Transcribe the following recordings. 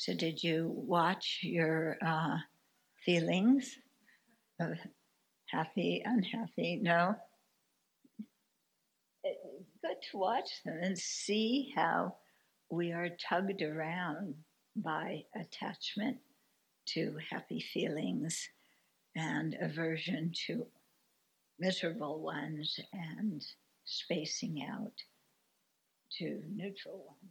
So did you watch your feelings of happy, unhappy? No? Good to watch them and see how we are tugged around by attachment to happy feelings and aversion to miserable ones and spacing out to neutral ones.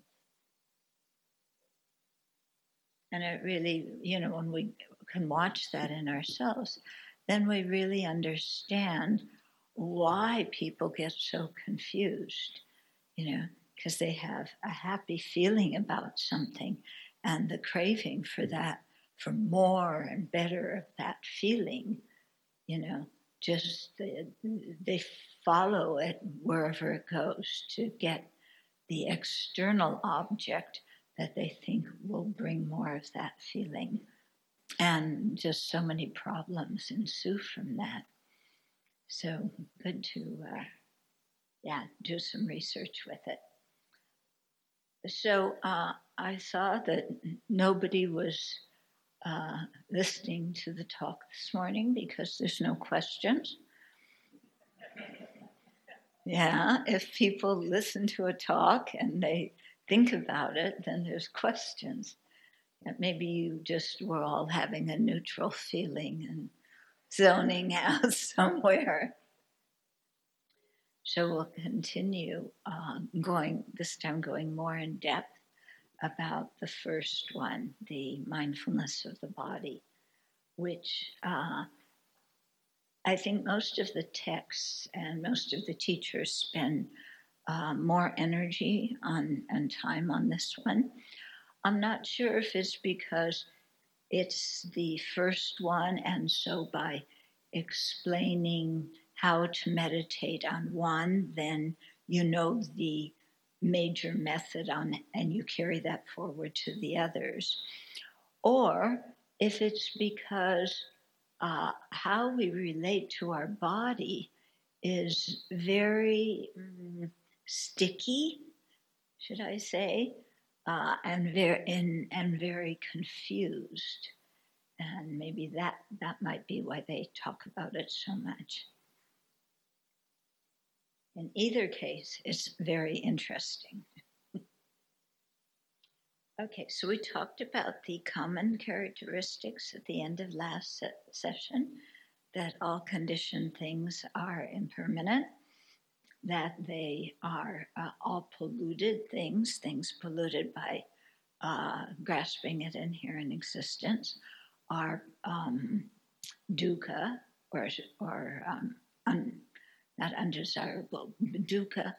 And it really, when we can watch that in ourselves, then we really understand why people get so confused, because they have a happy feeling about something and the craving for that, for more and better of that feeling, just they follow it wherever it goes to get the external object that they think will bring more of that feeling. And just so many problems ensue from that. So good to, do some research with it. So I saw that nobody was listening to the talk this morning because there's no questions. Yeah, if people listen to a talk and they think about it, then there's questions. Maybe you just were all having a neutral feeling and zoning out somewhere. So we'll continue going more in depth about the first one, the mindfulness of the body, which I think most of the texts and most of the teachers spend more energy and time on this one. I'm not sure if it's because it's the first one, and so by explaining how to meditate on one, then the major method and you carry that forward to the others. Or if it's because how we relate to our body is very sticky, should I say, and very confused. And maybe that might be why they talk about it so much. In either case, it's very interesting. Okay, so we talked about the common characteristics at the end of last session, that all conditioned things are impermanent, that they are all polluted things polluted by grasping at inherent existence, are dukkha, or not undesirable, dukkha,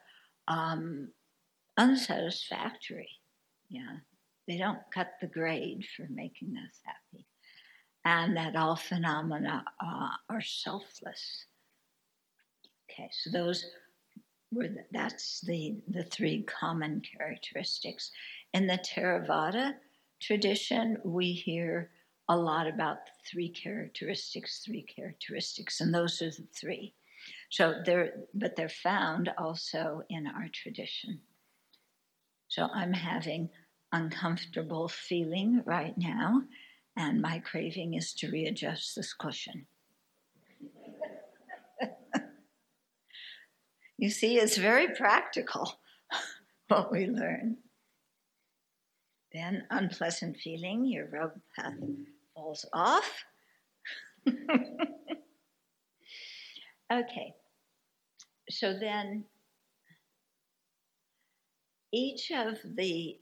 unsatisfactory. Yeah, they don't cut the grade for making us happy. And that all phenomena are selfless. Okay, so that's the three common characteristics. In the Theravada tradition, we hear a lot about three characteristics, and those are the three. So they're found also in our tradition. So I'm having uncomfortable feeling right now, and my craving is to readjust this cushion. You see, it's very practical what we learn. Then unpleasant feeling, your robe path falls off. Okay, so then each of the,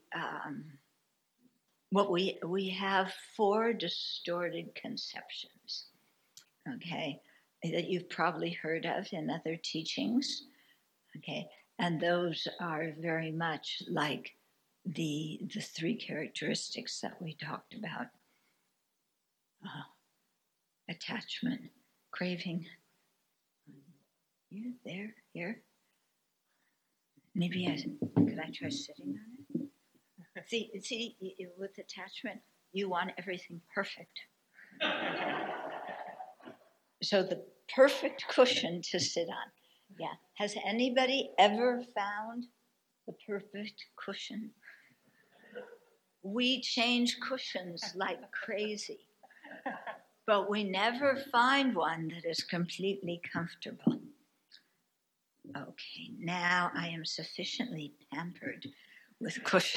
what we have four distorted conceptions, okay, that you've probably heard of in other teachings, okay, and those are very much like the three characteristics that we talked about. Attachment, craving. Here. Maybe could I try sitting on it? See, with attachment, you want everything perfect. So the perfect cushion to sit on. Yeah. Has anybody ever found the perfect cushion? we change cushions like crazy, but we never find one that is completely comfortable. Okay, now I am sufficiently pampered with cushion.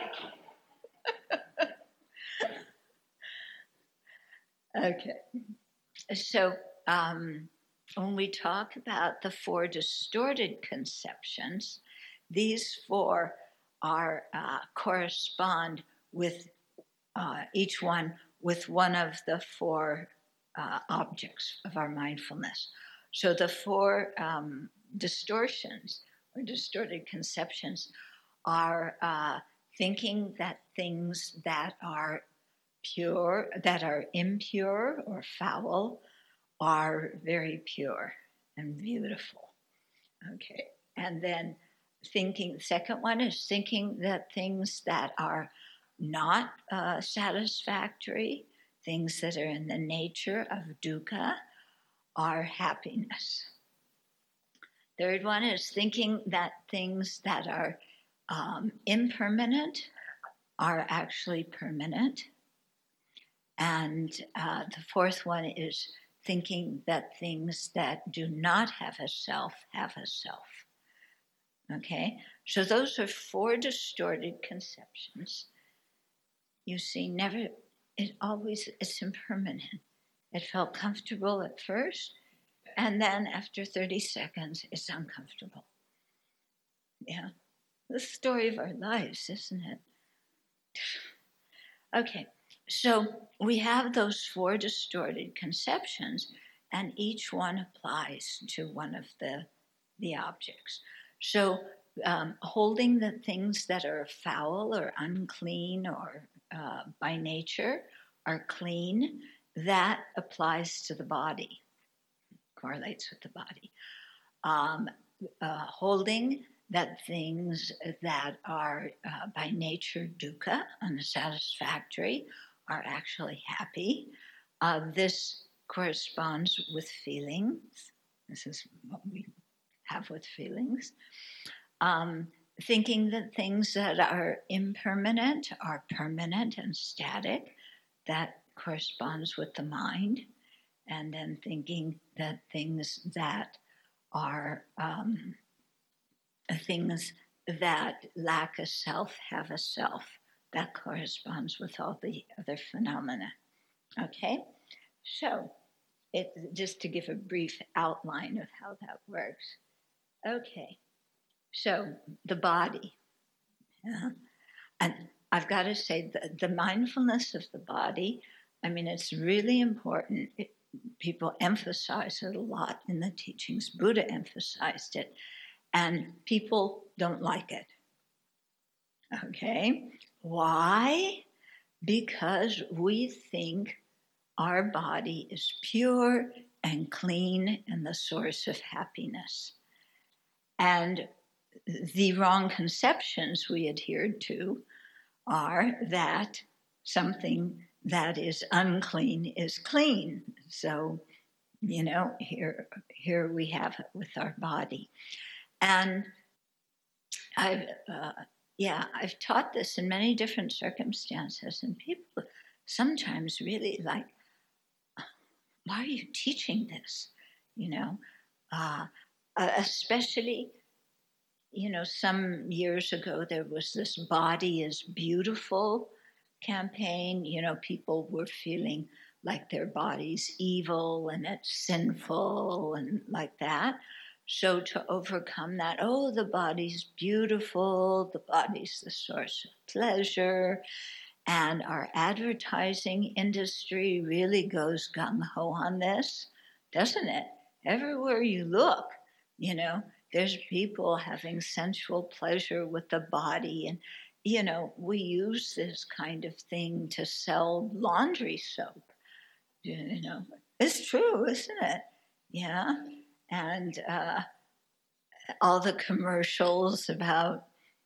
Okay, so when we talk about the four distorted conceptions, these four are correspond with each one with one of the four objects of our mindfulness. So the four distortions or distorted conceptions are thinking that things that are pure, that are impure or foul, are very pure and beautiful. Okay, and then thinking, the second one is thinking that things that are not satisfactory, things that are in the nature of dukkha, are happiness. Third one is thinking that things that are impermanent are actually permanent. And the fourth one is thinking that things that do not have a self have a self. Okay, so those are four distorted conceptions. You see, it's impermanent. It felt comfortable at first, and then after 30 seconds, it's uncomfortable. Yeah, the story of our lives, isn't it? Okay, so we have those four distorted conceptions, and each one applies to one of the objects. So holding the things that are foul or unclean or by nature are clean, that applies to the body, correlates with the body. Holding that things that are by nature dukkha, unsatisfactory, are actually happy. This corresponds with feelings. This is what we have with feelings. Thinking that things that are impermanent are permanent and static, that corresponds with the mind. And then thinking that things that are things that lack a self have a self, that corresponds with all the other phenomena. Okay, so just to give a brief outline of how that works. Okay, so the body. And I've got to say, the mindfulness of the body, I mean, it's really important. People emphasize it a lot in the teachings. Buddha emphasized it, and people don't like it. Okay, why? Because we think our body is pure and clean and the source of happiness. And the wrong conceptions we adhered to are that something that is unclean is clean. So, here we have it with our body. And I've taught this in many different circumstances, and people sometimes really like, why are you teaching this? Especially, some years ago there was this Body is Beautiful campaign. People were feeling like their body's evil and it's sinful and like that. So to overcome that, the body's beautiful, the body's the source of pleasure. And our advertising industry really goes gung-ho on this, doesn't it? Everywhere you look, there's people having sensual pleasure with the body. And, we use this kind of thing to sell laundry soap. It's true, isn't it? Yeah. And all the commercials about,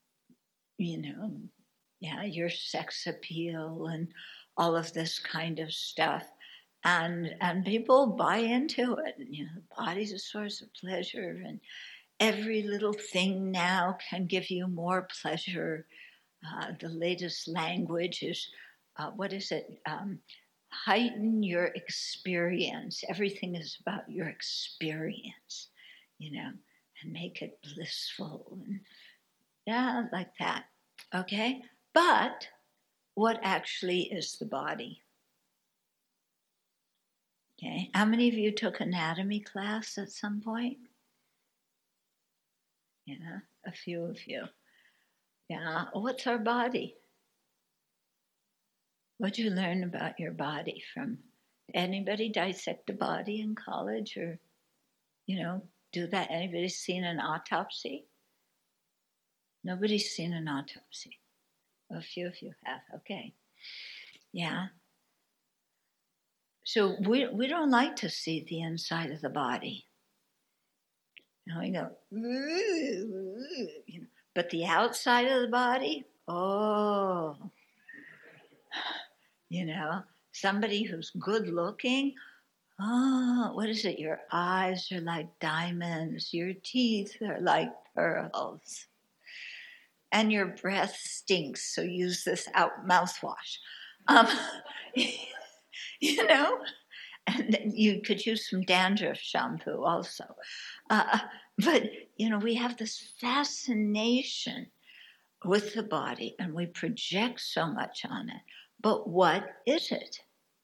your sex appeal and all of this kind of stuff. And people buy into it. The body's a source of pleasure, and every little thing now can give you more pleasure. the latest language is, heighten your experience. Everything is about your experience, and make it blissful. And yeah, like that. Okay? But what actually is the body? Okay? How many of you took anatomy class at some point? Yeah, a few of you. Yeah, what's our body? What'd you learn about your body from anybody dissect a body in college or, do that? Anybody seen an autopsy? Nobody's seen an autopsy. A few of you have, okay. Yeah. So we don't like to see the inside of the body. We go, but the outside of the body, oh, somebody who's good looking, oh, what is it? Your eyes are like diamonds, your teeth are like pearls, and your breath stinks, so use this mouthwash. And you could use some dandruff shampoo also. But, we have this fascination with the body and we project so much on it. But what is it?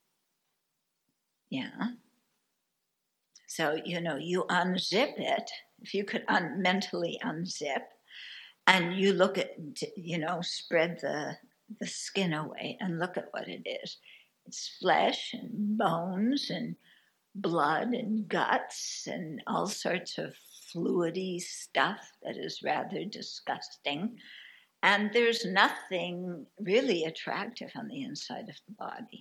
Yeah. So, you unzip it, if you could mentally unzip, and you look at, spread the skin away and look at what it is. It's flesh and bones and blood and guts and all sorts of fluidy stuff that is rather disgusting. And there's nothing really attractive on the inside of the body.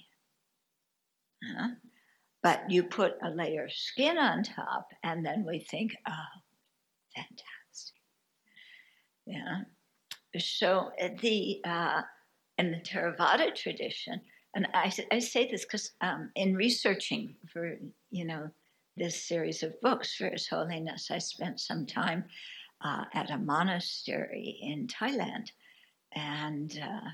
But you put a layer of skin on top, and then we think, oh, fantastic. Yeah. So in the Theravada tradition, and I say this because in researching for, this series of books for His Holiness, I spent some time at a monastery in Thailand. And,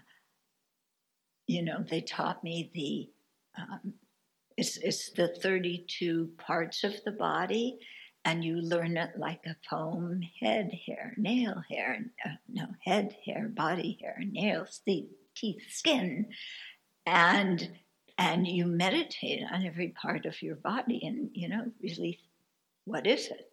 they taught me it's the 32 parts of the body, and you learn it like a poem: head, hair, nail, hair, head, hair, body hair, nails, teeth, skin. And you meditate on every part of your body and, really, what is it?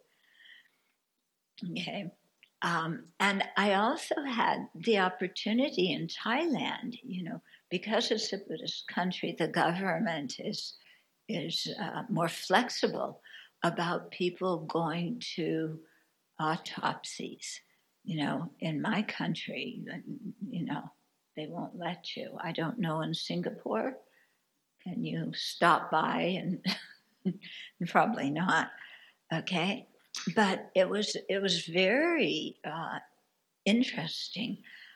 Okay. And I also had the opportunity in Thailand, because it's a Buddhist country, the government is more flexible about people going to autopsies. In my country, they won't let you. I don't know in Singapore. Can you stop by? And probably not. Okay. But it was very interesting.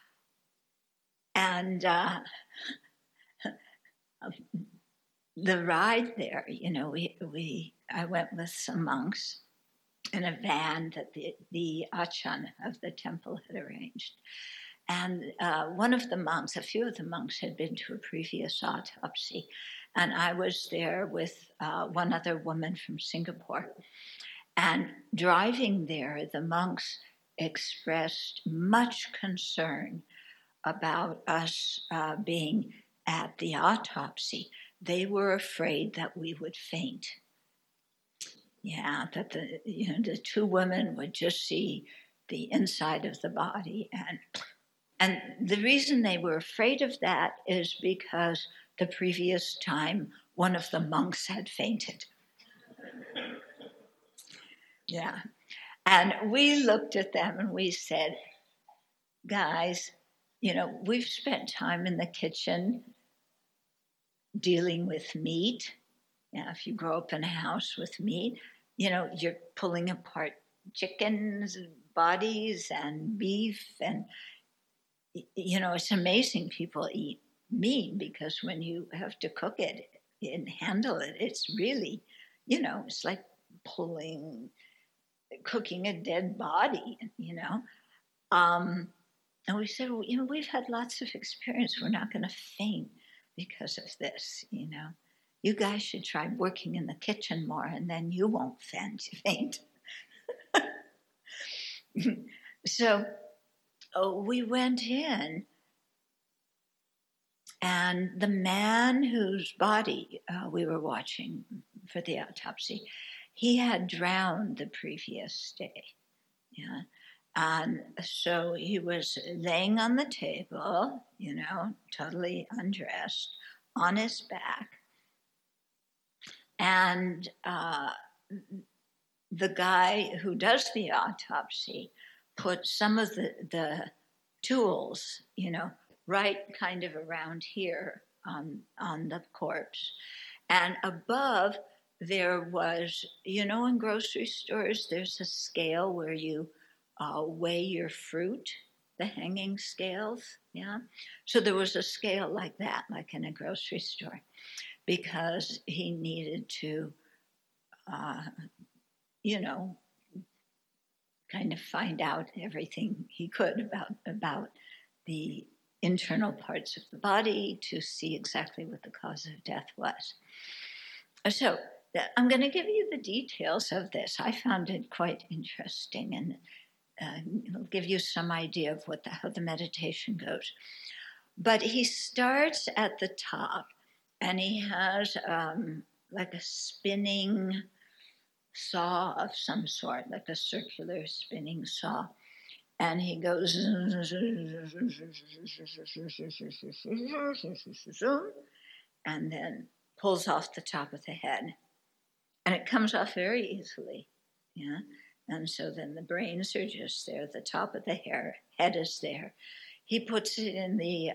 And the ride there, I went with some monks in a van that the Achan of the temple had arranged. And one of the monks, a few of the monks had been to a previous autopsy. And I was there with one other woman from Singapore. And driving there, the monks expressed much concern about us being at the autopsy. They were afraid that we would faint. Yeah, that the two women would just see the inside of the body. And the reason they were afraid of that is because the previous time one of the monks had fainted. Yeah. And we looked at them and we said, guys, we've spent time in the kitchen dealing with meat. If you grow up in a house with meat, you're pulling apart chickens, bodies, and beef. And, it's amazing people eat meat because when you have to cook it and handle it, it's really, it's like cooking a dead body, And we said, well, we've had lots of experience. We're not going to faint because of this, You guys should try working in the kitchen more, and then you won't faint. So we went in, and the man whose body we were watching for the autopsy, he had drowned the previous day. Yeah. And so he was laying on the table, totally undressed, on his back. And the guy who does the autopsy put some of the tools, right kind of around here on the corpse. And above there was, in grocery stores, there's a scale where you weigh your fruit, the hanging scales, yeah? So there was a scale like that, like in a grocery store, because he needed to, kind of find out everything he could about the internal parts of the body to see exactly what the cause of death was. So I'm going to give you the details of this. I found it quite interesting, and it'll give you some idea of how the meditation goes. But he starts at the top, and he has like a spinning saw of some sort, like a circular spinning saw. And he goes, and then pulls off the top of the head. And it comes off very easily, yeah? And so then the brains are just there, the top of the head is there. He puts it in the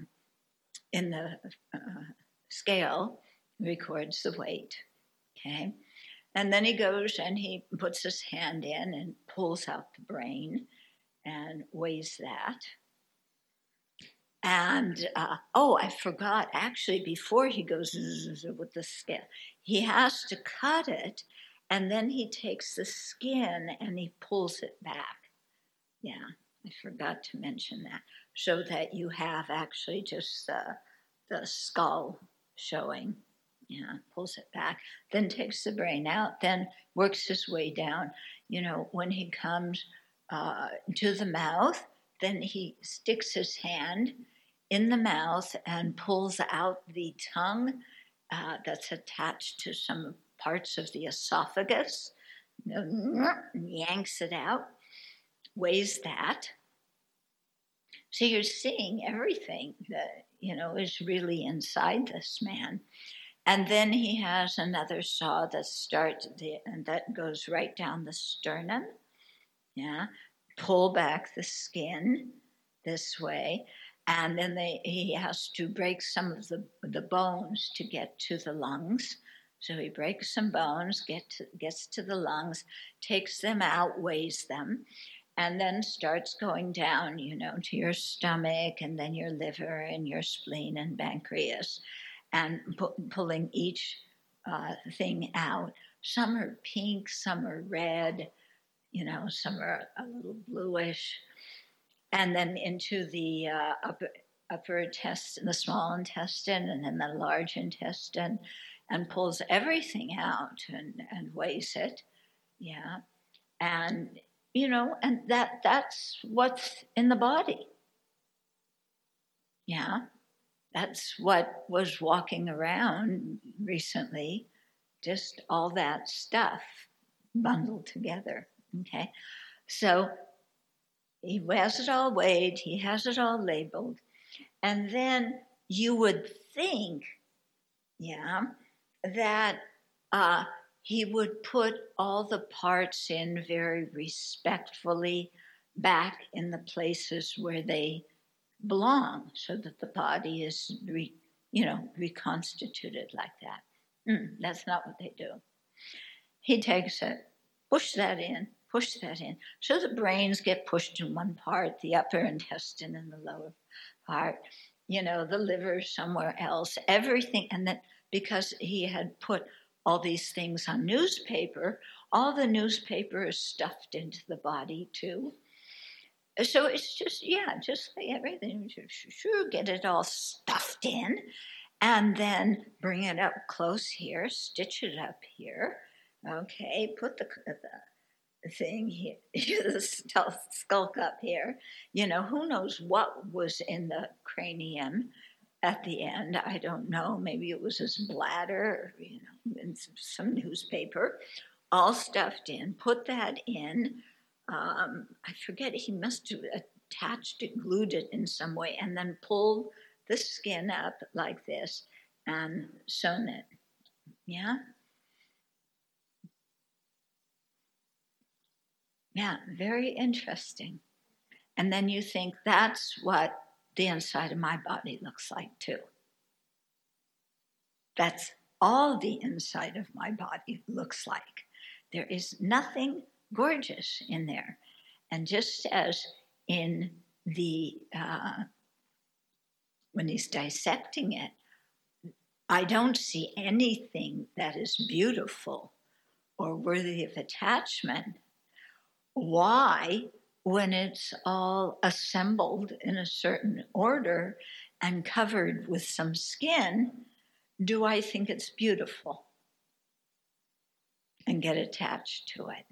scale, records the weight, okay? And then he goes and he puts his hand in and pulls out the brain and weighs that. And, I forgot, actually, before he goes with the scale, he has to cut it, and then he takes the skin and he pulls it back. Yeah, I forgot to mention that, so that you have actually just the skull showing. Yeah, pulls it back, then takes the brain out, then works his way down. When he comes to the mouth, then he sticks his hand in the mouth and pulls out the tongue that's attached to some parts of the esophagus, yanks it out, weighs that. So you're seeing everything that, is really inside this man. And then he has another saw and that goes right down the sternum. Yeah, pull back the skin this way, and then he has to break some of the bones to get to the lungs. So he breaks some bones, gets to the lungs, takes them out, weighs them, and then starts going down, to your stomach, and then your liver and your spleen and pancreas, and pulling each thing out. Some are pink, some are red, some are a little bluish. And then into the upper intestine, the small intestine, and then the large intestine, and pulls everything out and weighs it. Yeah. And, and that's what's in the body. Yeah. That's what was walking around recently, just all that stuff bundled together, okay? So he has it all weighed, he has it all labeled, and then you would think, that he would put all the parts in very respectfully back in the places where they belong, so that the body is reconstituted like that. That's not what they do. He takes it, push that in, so the brains get pushed in one part, the upper intestine in the lower part, the liver somewhere else, everything. And then because he had put all these things on newspaper, all the newspaper is stuffed into the body too. So it's just, just like everything. Sure, get it all stuffed in, and then bring it up close here, stitch it up here. Okay, put the thing here, the skulk up here. Who knows what was in the cranium at the end? I don't know. Maybe it was his bladder, or, in some newspaper, all stuffed in. Put that in. I forget, he must have attached it, glued it in some way, and then pulled the skin up like this and sewn it. Yeah? Yeah, very interesting. And then you think that's what the inside of my body looks like too. That's all the inside of my body looks like. There is nothing gorgeous in there. And just as in the, when he's dissecting it, I don't see anything that is beautiful or worthy of attachment. Why, when it's all assembled in a certain order and covered with some skin, do I think it's beautiful and get attached to it?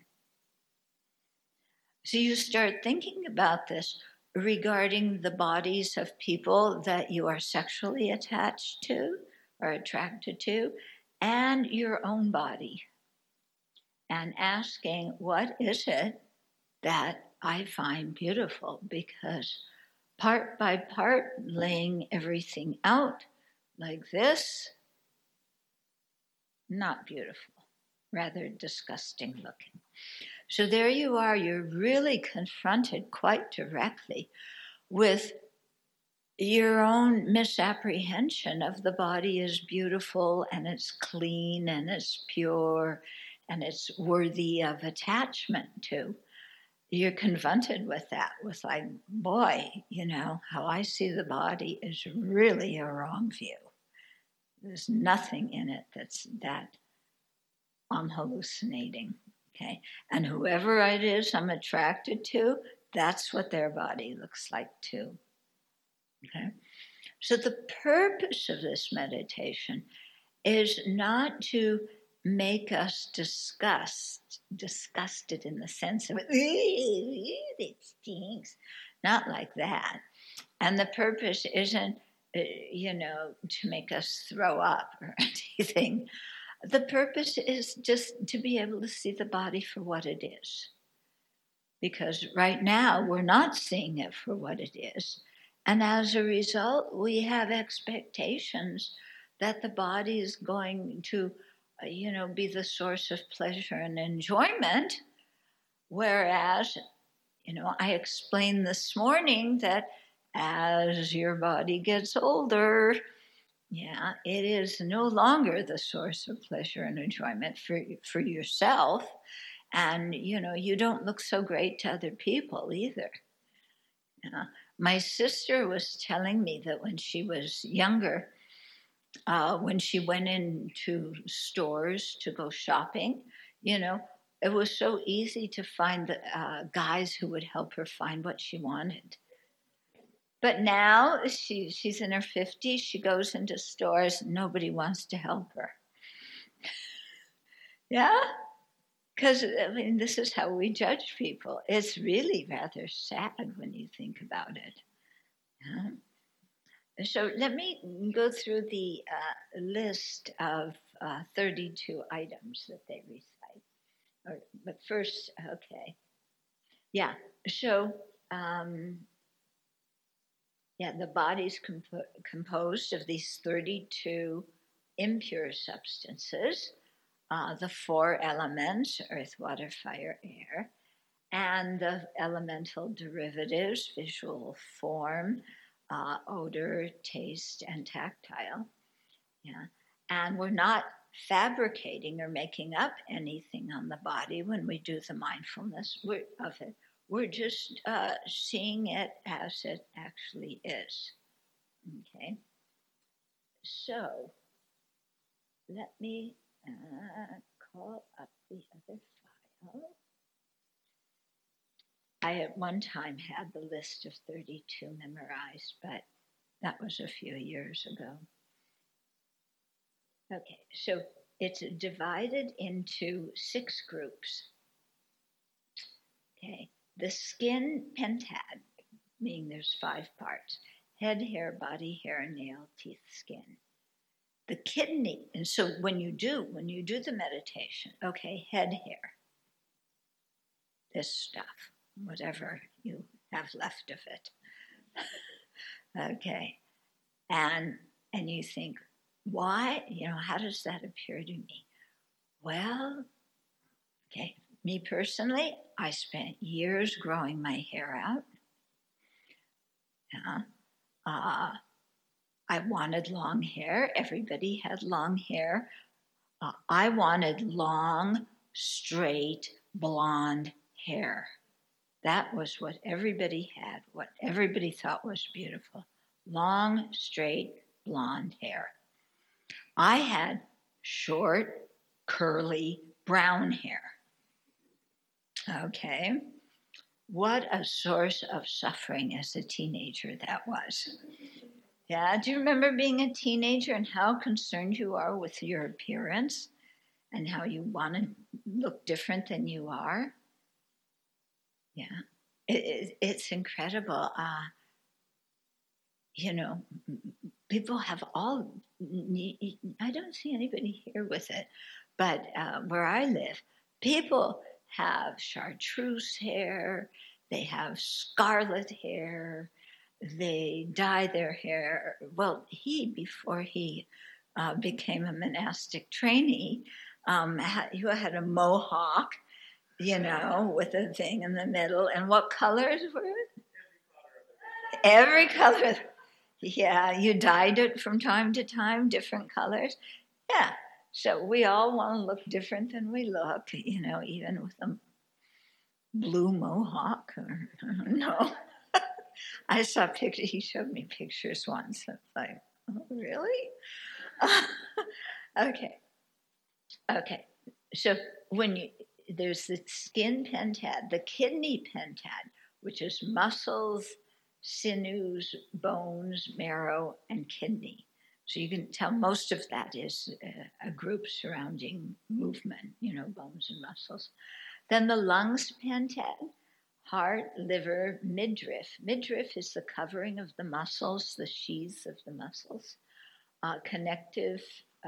So you start thinking about this regarding the bodies of people that you are sexually attached to or attracted to, and your own body, and asking, what is it that I find beautiful? Because part by part, laying everything out like this, not beautiful, rather disgusting looking. So there you are, you're really confronted quite directly with your own misapprehension of the body as beautiful and it's clean and it's pure and it's worthy of attachment to. You're confronted with that, with like, boy, how I see the body is really a wrong view. There's nothing in it that I'm hallucinating, okay? And whoever it is I'm attracted to, that's what their body looks like too, okay? So the purpose of this meditation is not to make us disgusted in the sense of, it stinks, not like that. And the purpose isn't, to make us throw up or anything. The purpose is just to be able to see the body for what it is. Because right now we're not seeing it for what it is. And as a result, we have expectations that the body is going to, be the source of pleasure and enjoyment. Whereas, I explained this morning that as your body gets older, it is no longer the source of pleasure and enjoyment for yourself. And, you don't look so great to other people either. My sister was telling me that when she was younger, when she went into stores to go shopping, it was so easy to find the guys who would help her find what she wanted. But now she's in her 50s, she goes into stores, nobody wants to help her. Yeah? Because, this is how we judge people. It's really rather sad when you think about it. Yeah? So let me go through the list of 32 items that they recite. But first, okay. Yeah, so, the body's composed of these 32 impure substances, the 4 elements, earth, water, fire, air, and the elemental derivatives, visual form, odor, taste, and tactile. Yeah. And we're not fabricating or making up anything on the body when we do the mindfulness of it. We're just seeing it as it actually is. Okay. So let me call up the other file. I at one time had the list of 32 memorized, but that was a few years ago. Okay, so it's divided into 6 groups. Okay, the skin pentad, meaning there's 5 parts: head, hair, body, hair, nail, teeth, skin. The kidney, and so when you do the meditation, okay, head, hair, this stuff, whatever you have left of it. Okay, and you think, why? How does that appear to me? Well, okay, me personally, I spent years growing my hair out. I wanted long hair. Everybody had long hair. I wanted long, straight, blonde hair. That was what everybody had, what everybody thought was beautiful. Long, straight, blonde hair. I had short, curly, brown hair. Okay. What a source of suffering as a teenager that was. Yeah, do you remember being a teenager and how concerned you are with your appearance and how you want to look different than you are? Yeah, it's incredible. People have all, I don't see anybody here with it, but where I live, people have chartreuse hair, they have scarlet hair, they dye their hair. Well, before he became a monastic trainee, he had a mohawk, with a thing in the middle. And what colors were it? Every color. Yeah, you dyed it from time to time, different colors. Yeah, so we all want to look different than we look, even with a blue mohawk. No. I saw pictures, he showed me pictures once. It's like, oh, really? Okay. So there's the skin pentad, the kidney pentad, which is muscles, sinews, bones, marrow, and kidney. So you can tell most of that is a group surrounding movement, bones and muscles. Then the lungs pentad, heart, liver, midriff. Midriff is the covering of the muscles, the sheaths of the muscles, and connective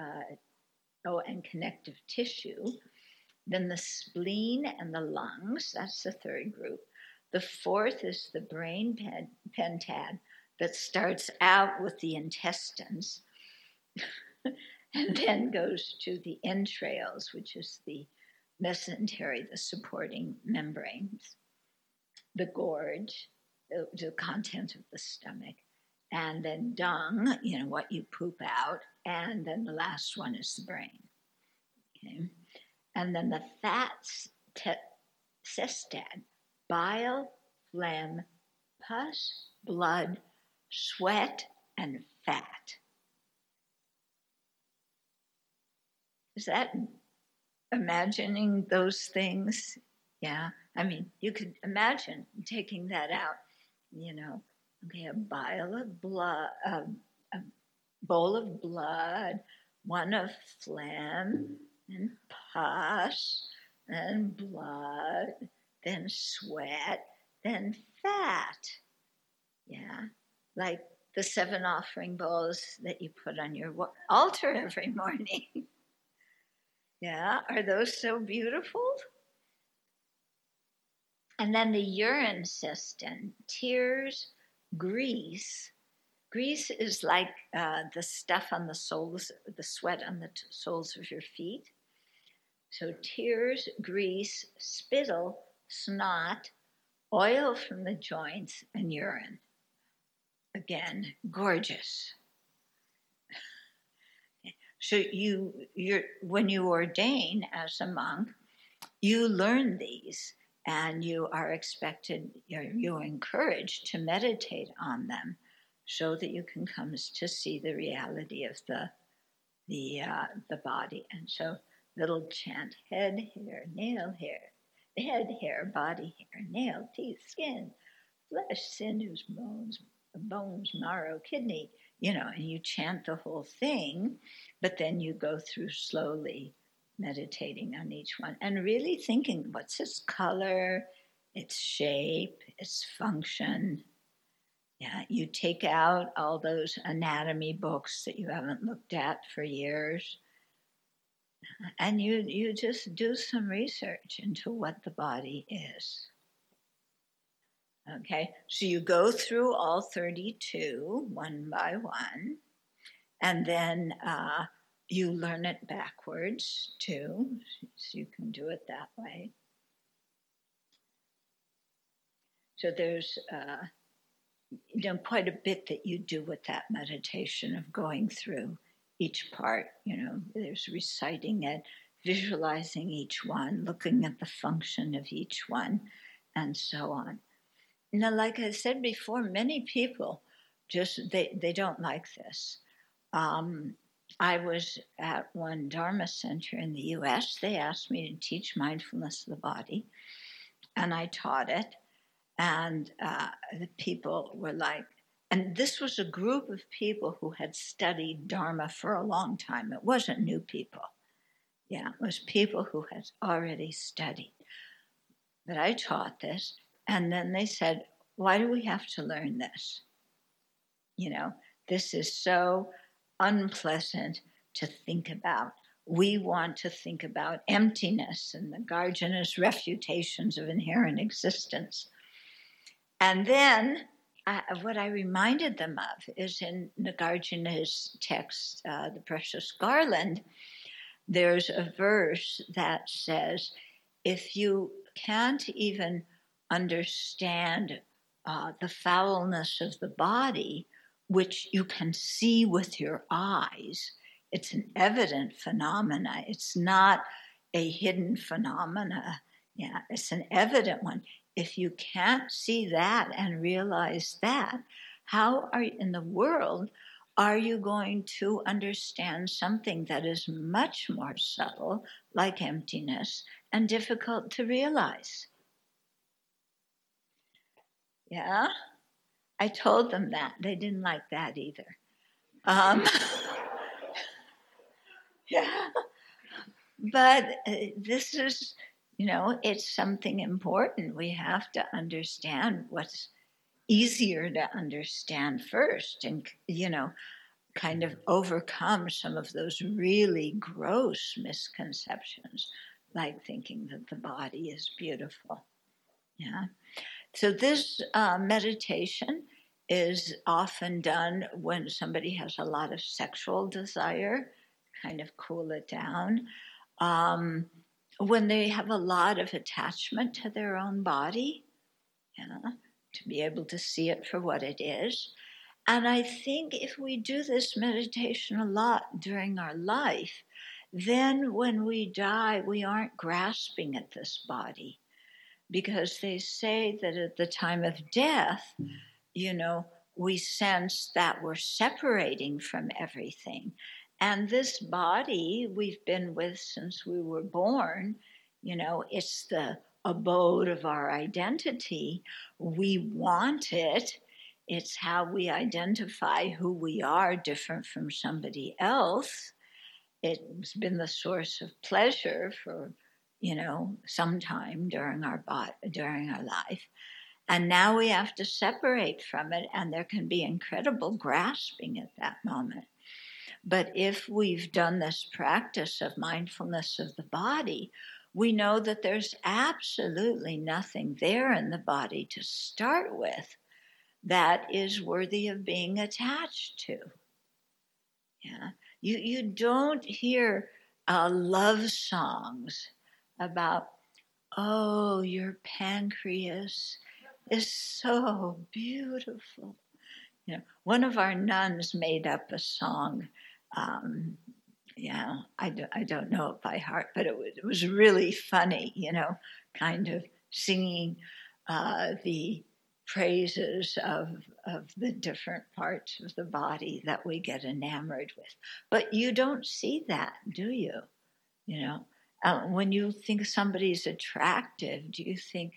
tissue. Then the spleen and the lungs, that's the 3rd group. The 4th is the brain pentad that starts out with the intestines and then goes to the entrails, which is the mesentery, the supporting membranes, the gorge, the content of the stomach, and then dung, what you poop out, and then the last one is the brain. Okay. And then the fats, cestad, bile, phlegm, pus, blood, sweat, and fat. Is that imagining those things? Yeah. I mean, you could imagine taking that out, okay, a bile of blood, a bowl of blood, one of phlegm, and pus, then blood, then sweat, then fat. Yeah, like the 7 offering bowls that you put on your altar every morning. Yeah, are those so beautiful? And then the urine system, tears, grease. Grease is like the stuff on the soles, the sweat on the soles of your feet. So tears, grease, spittle, snot, oil from the joints, and urine. Again, gorgeous. So when you ordain as a monk, you learn these, and you are expected, you're encouraged to meditate on them, so that you can come to see the reality of the body. And so little chant: head, hair, nail, hair, head, hair, body hair, nail, teeth, skin, flesh, sinews, bones, marrow, kidney, and you chant the whole thing, but then you go through slowly meditating on each one and really thinking what's its color, its shape, its function. Yeah, you take out all those anatomy books that you haven't looked at for years, and you just do some research into what the body is. Okay, so you go through all 32 one by one, and then you learn it backwards too, so you can do it that way. So there's quite a bit that you do with that meditation of going through each part. There's reciting it, visualizing each one, looking at the function of each one, and so on. Now, like I said before, many people they don't like this. I was at one Dharma center in the U.S. They asked me to teach mindfulness of the body, and I taught it. And the people were like, and this was a group of people who had studied Dharma for a long time. It wasn't new people. Yeah, it was people who had already studied. But I taught this, and then they said, why do we have to learn this? This is so unpleasant to think about. We want to think about emptiness and the Nagarjuna's refutations of inherent existence. And then what I reminded them of is in Nagarjuna's text, The Precious Garland, there's a verse that says, if you can't even understand the foulness of the body, which you can see with your eyes, it's an evident phenomena. It's not a hidden phenomena. Yeah, it's an evident one. If you can't see that and realize that, how in the world are you going to understand something that is much more subtle, like emptiness, and difficult to realize? Yeah, I told them that. They didn't like that either. Yeah, but this is, it's something important. We have to understand what's easier to understand first and, kind of overcome some of those really gross misconceptions, like thinking that the body is beautiful. Yeah. So this meditation is often done when somebody has a lot of sexual desire, kind of cool it down. When they have a lot of attachment to their own body, to be able to see it for what it is. And I think if we do this meditation a lot during our life, then when we die, we aren't grasping at this body. Because they say that at the time of death, we sense that we're separating from everything. And this body we've been with since we were born, it's the abode of our identity. We want it. It's how we identify who we are different from somebody else. It's been the source of pleasure for, some time during our life. And now we have to separate from it, and there can be incredible grasping at that moment. But if we've done this practice of mindfulness of the body, we know that there's absolutely nothing there in the body to start with that is worthy of being attached to. Yeah, you don't hear love songs about, oh, your pancreas is so beautiful. One of our nuns made up a song. I don't know it by heart, but it was really funny, kind of singing the praises of the different parts of the body that we get enamored with. But you don't see that, do you? When you think somebody's attractive, do you think,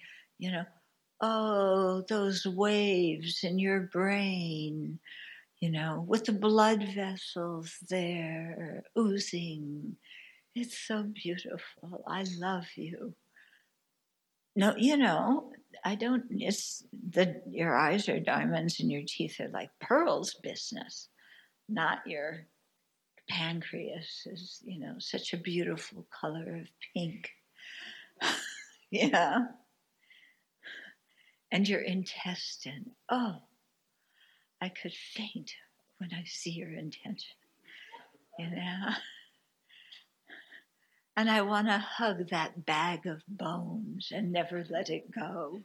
oh, those waves in your brain, with the blood vessels there oozing. It's so beautiful. I love you. No, I don't. It's your eyes are diamonds and your teeth are like pearls business, not your pancreas is, such a beautiful color of pink. Yeah. And your intestine. Oh, I could faint when I see your intention. And I want to hug that bag of bones and never let it go.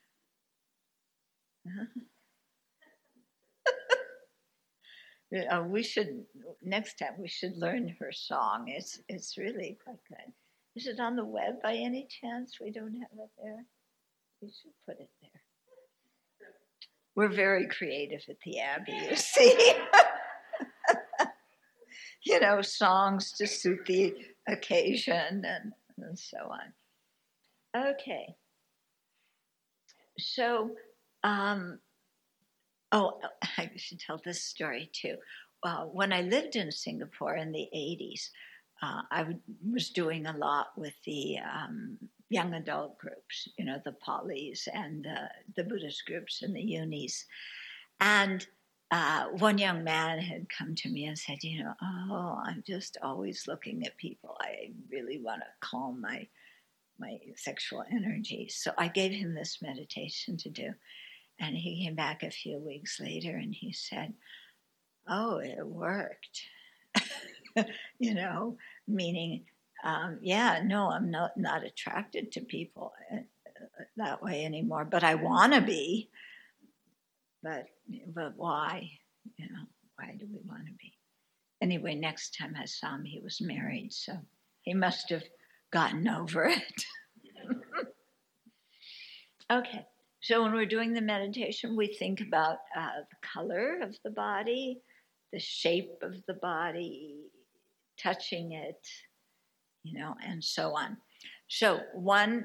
Next time we should learn her song. It's really quite good. Is it on the web by any chance? We don't have it there. We should put it there. We're very creative at the Abbey, you see. Songs to suit the occasion and so on. Okay. So, I should tell this story too. When I lived in Singapore in the 80s, I was doing a lot with the young adult groups, the Polys and the Buddhist groups and the unis. And one young man had come to me and said, I'm just always looking at people. I really want to calm my sexual energy. So I gave him this meditation to do. And he came back a few weeks later and he said, oh, it worked. Meaning, I'm not attracted to people that way anymore, but I want to be. But why? Why do we want to be? Anyway, next time I saw him, he was married, so he must have gotten over it. Okay, so when we're doing the meditation, we think about the color of the body, the shape of the body, touching it, and so on. So one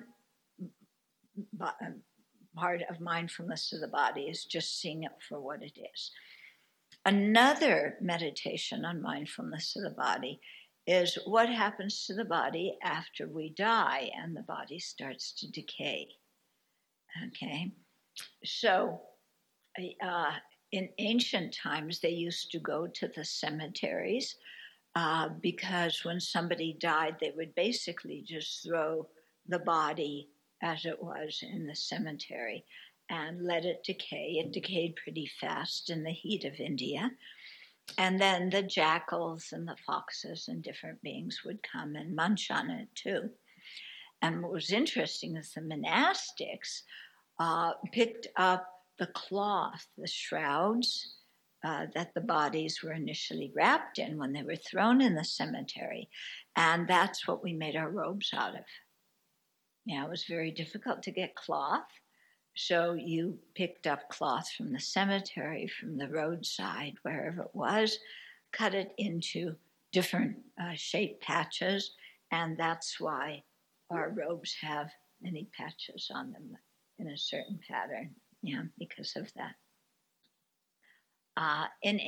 part of mindfulness of the body is just seeing it for what it is. Another meditation on mindfulness of the body is what happens to the body after we die and the body starts to decay. Okay, so in ancient times, they used to go to the cemeteries because when somebody died, they would basically just throw the body as it was in the cemetery and let it decay. It decayed pretty fast in the heat of India. And then the jackals and the foxes and different beings would come and munch on it too. And what was interesting is the monastics picked up the cloth, the shrouds that the bodies were initially wrapped in when they were thrown in the cemetery. And that's what we made our robes out of. It was very difficult to get cloth. So you picked up cloth from the cemetery, from the roadside, wherever it was, cut it into different shaped patches. And that's why our robes have many patches on them in a certain pattern, because of that. In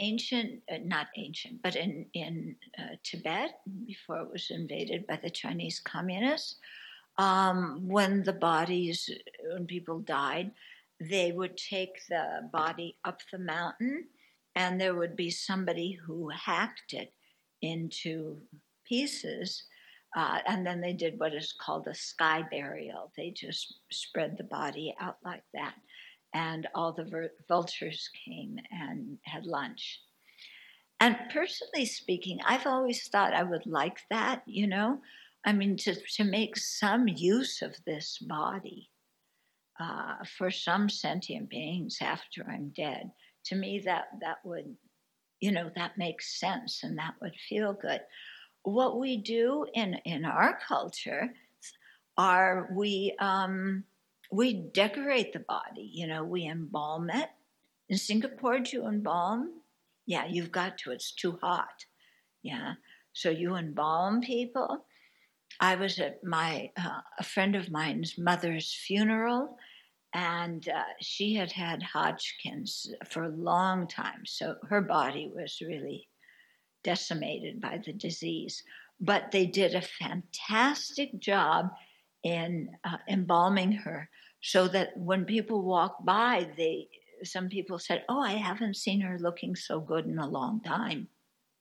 Tibet, before it was invaded by the Chinese communists, when people died, they would take the body up the mountain and there would be somebody who hacked it into pieces. And then they did what is called a sky burial. They just spread the body out like that. And all the vultures came and had lunch. And personally speaking, I've always thought I would like that, to make some use of this body for some sentient beings after I'm dead. To me, that would, that makes sense and that would feel good. What we do in our culture are we decorate the body. We embalm it. In Singapore, do you embalm? Yeah, you've got to. It's too hot. Yeah. So you embalm people. I was at a friend of mine's mother's funeral, and she had had Hodgkin's for a long time, so her body was really decimated by the disease. But they did a fantastic job in embalming her, so that when people walk by, some people said, "Oh, I haven't seen her looking so good in a long time."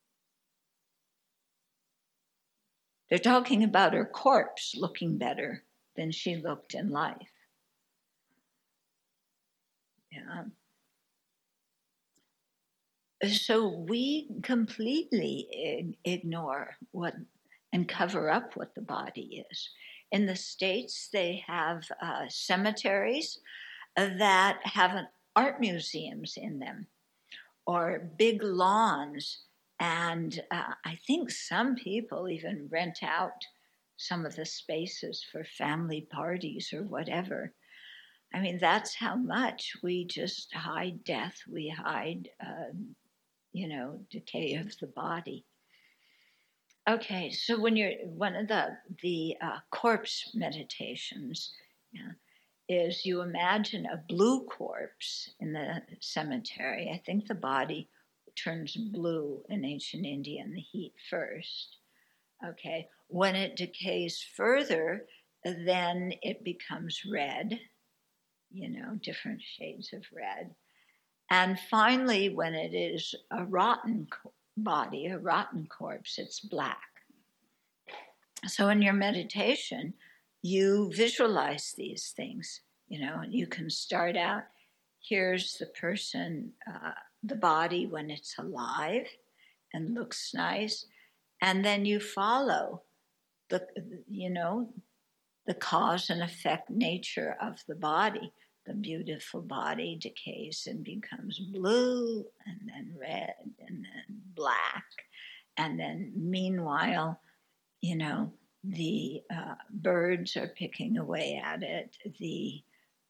They're talking about her corpse looking better than she looked in life. Yeah. So we completely ignore what and cover up what the body is. In the States, they have cemeteries that have art museums in them, or big lawns. And I think some people even rent out some of the spaces for family parties or whatever. I mean, that's how much we just hide death. We hide, decay of the body. Okay, so when you're one of the corpse meditations, yeah, is you imagine a blue corpse in the cemetery. I think the body turns blue in ancient India in the heat first. Okay, when it decays further, then it becomes red, different shades of red. And finally, when it is a rotten body, a rotten corpse, it's black. So in your meditation, you visualize these things, and you can start out, here's the person, the body when it's alive and looks nice, and then you follow the cause and effect nature of the body. The beautiful body decays and becomes blue, and then red, and then black, and then meanwhile, the birds are picking away at it. The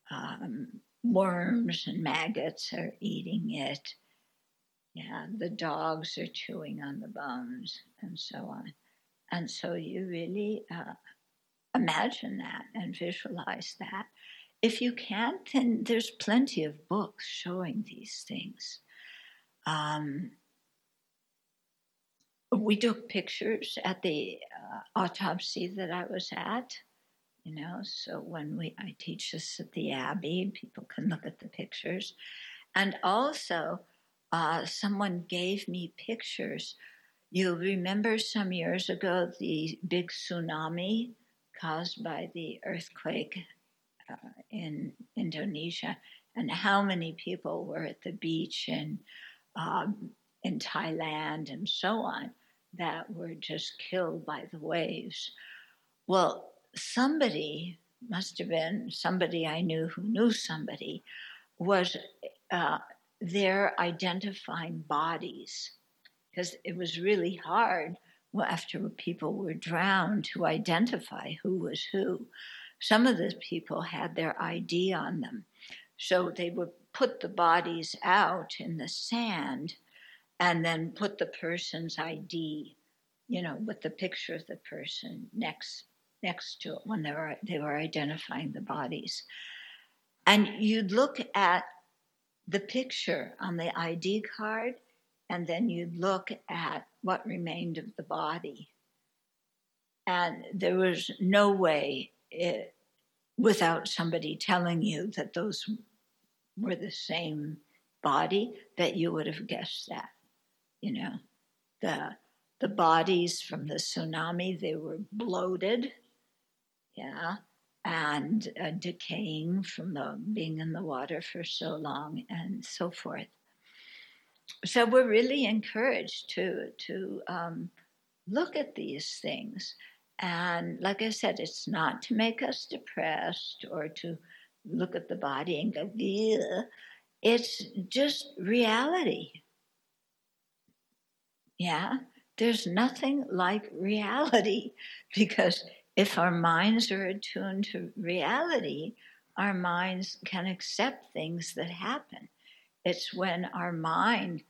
worms and maggots are eating it. Yeah, the dogs are chewing on the bones, and so on. And so you really imagine that and visualize that. If you can't, then there's plenty of books showing these things. We took pictures at the autopsy that I was at, so when I teach this at the Abbey, people can look at the pictures. And also, someone gave me pictures. You remember some years ago the big tsunami caused by the earthquake in Indonesia, and how many people were at the beach in Thailand and so on that were just killed by the waves. Well, somebody, must have been somebody I knew who knew somebody, was there identifying bodies, because it was really hard after people were drowned to identify who was who. Some of the people had their ID on them, so they would put the bodies out in the sand and then put the person's ID, with the picture of the person next to it when they were identifying the bodies. And you'd look at the picture on the ID card, and then you'd look at what remained of the body. And there was no way, without somebody telling you that those were the same body, that you would have guessed that. The bodies from the tsunami, they were bloated, and decaying from being in the water for so long and so forth. So we're really encouraged to look at these things. And like I said, it's not to make us depressed or to look at the body and go, yeah. It's just reality. Yeah, there's nothing like reality, because if our minds are attuned to reality, our minds can accept things that happen. It's when our mind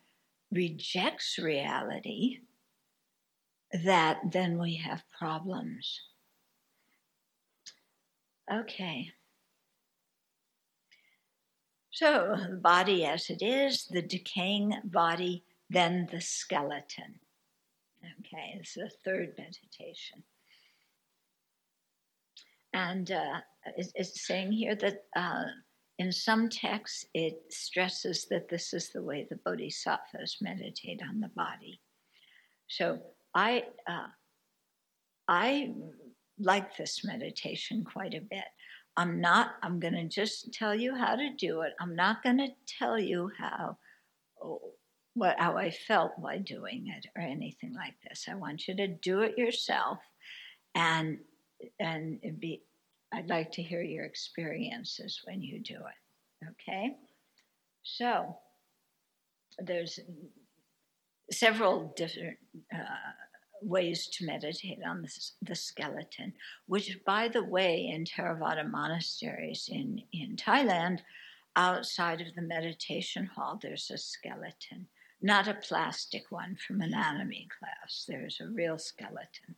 rejects reality that then we have problems. Okay. So the body as it is, the decaying body, then the skeleton. Okay, it's the third meditation. And it's saying here that in some texts it stresses that this is the way the bodhisattvas meditate on the body. So I like this meditation quite a bit. I'm going to just tell you how to do it. I'm not going to tell you how I felt while doing it or anything like this. I want you to do it yourself, and I'd like to hear your experiences when you do it. Okay? So there's several different ways to meditate on the skeleton, which, by the way, in Theravada monasteries in Thailand, outside of the meditation hall, there's a skeleton, not a plastic one from anatomy class. There's a real skeleton.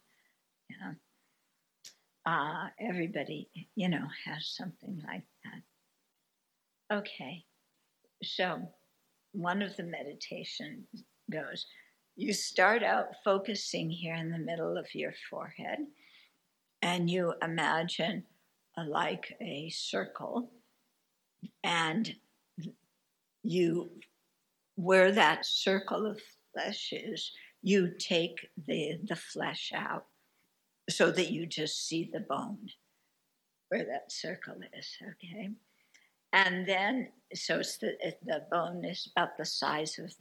Everybody, has something like that. Okay, so one of the meditations goes, you start out focusing here in the middle of your forehead, and you imagine like a circle, and where that circle of flesh is, you take the flesh out so that you just see the bone where that circle is, okay? And then, so it's the bone is about the size of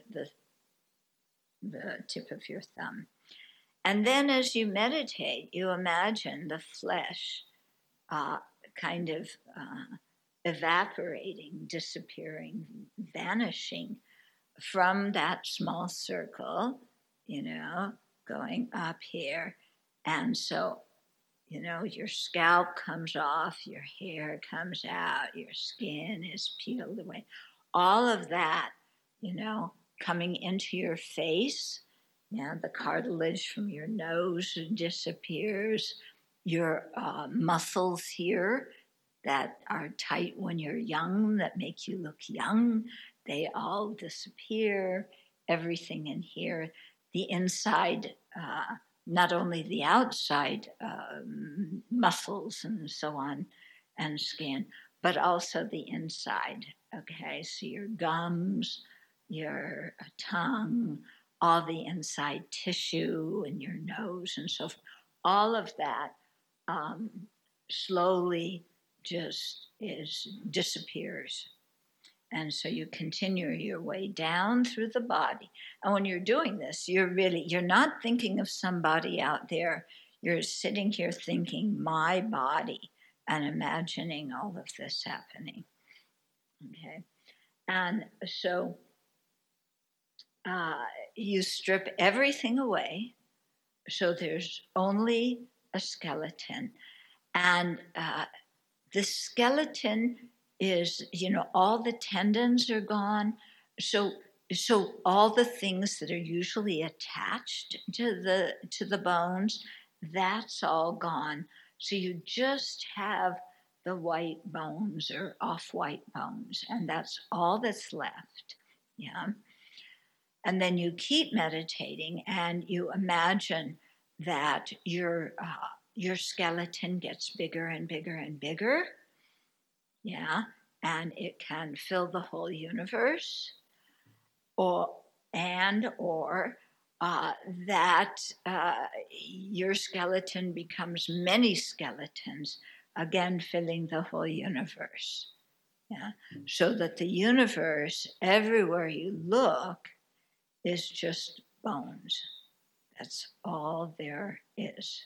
the tip of your thumb. And then as you meditate, you imagine the flesh kind of evaporating, disappearing, vanishing from that small circle, going up here. And so, your scalp comes off, your hair comes out, your skin is peeled away. All of that, coming into your face. The cartilage from your nose disappears. Your muscles here that are tight when you're young, that make you look young, they all disappear. Everything in here, the inside, not only the outside muscles and so on and skin, but also the inside. Okay, so your gums, your tongue, all the inside tissue in your nose and so forth, all of that slowly just disappears. And so you continue your way down through the body. And when you're doing this, you're not thinking of somebody out there. You're sitting here thinking, my body, and imagining all of this happening. Okay. And so you strip everything away. So there's only a skeleton. And the skeleton is, all the tendons are gone. So all the things that are usually attached to the bones, that's all gone. So you just have the white bones or off-white bones, and that's all that's left. Yeah. And then you keep meditating, and you imagine that your skeleton gets bigger and bigger and bigger. Yeah, and it can fill the whole universe, or that your skeleton becomes many skeletons, again filling the whole universe. Yeah, so that the universe, everywhere you look, is just bones. That's all there is.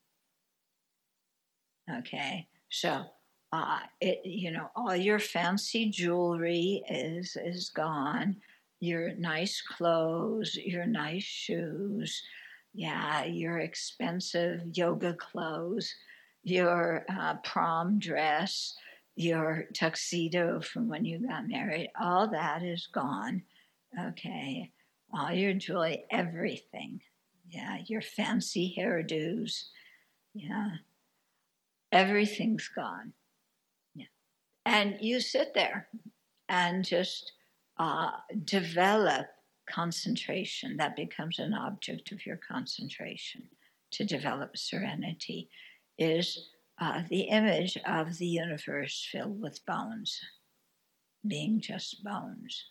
Okay, so all your fancy jewelry is gone. Your nice clothes, your nice shoes, your expensive yoga clothes, your prom dress, your tuxedo from when you got married, all that is gone. Okay, all your jewelry, everything. Yeah, your fancy hairdos. Yeah. everything's gone. Yeah. And you sit there and just develop concentration. That becomes an object of your concentration. To develop serenity is the image of the universe filled with bones, being just bones.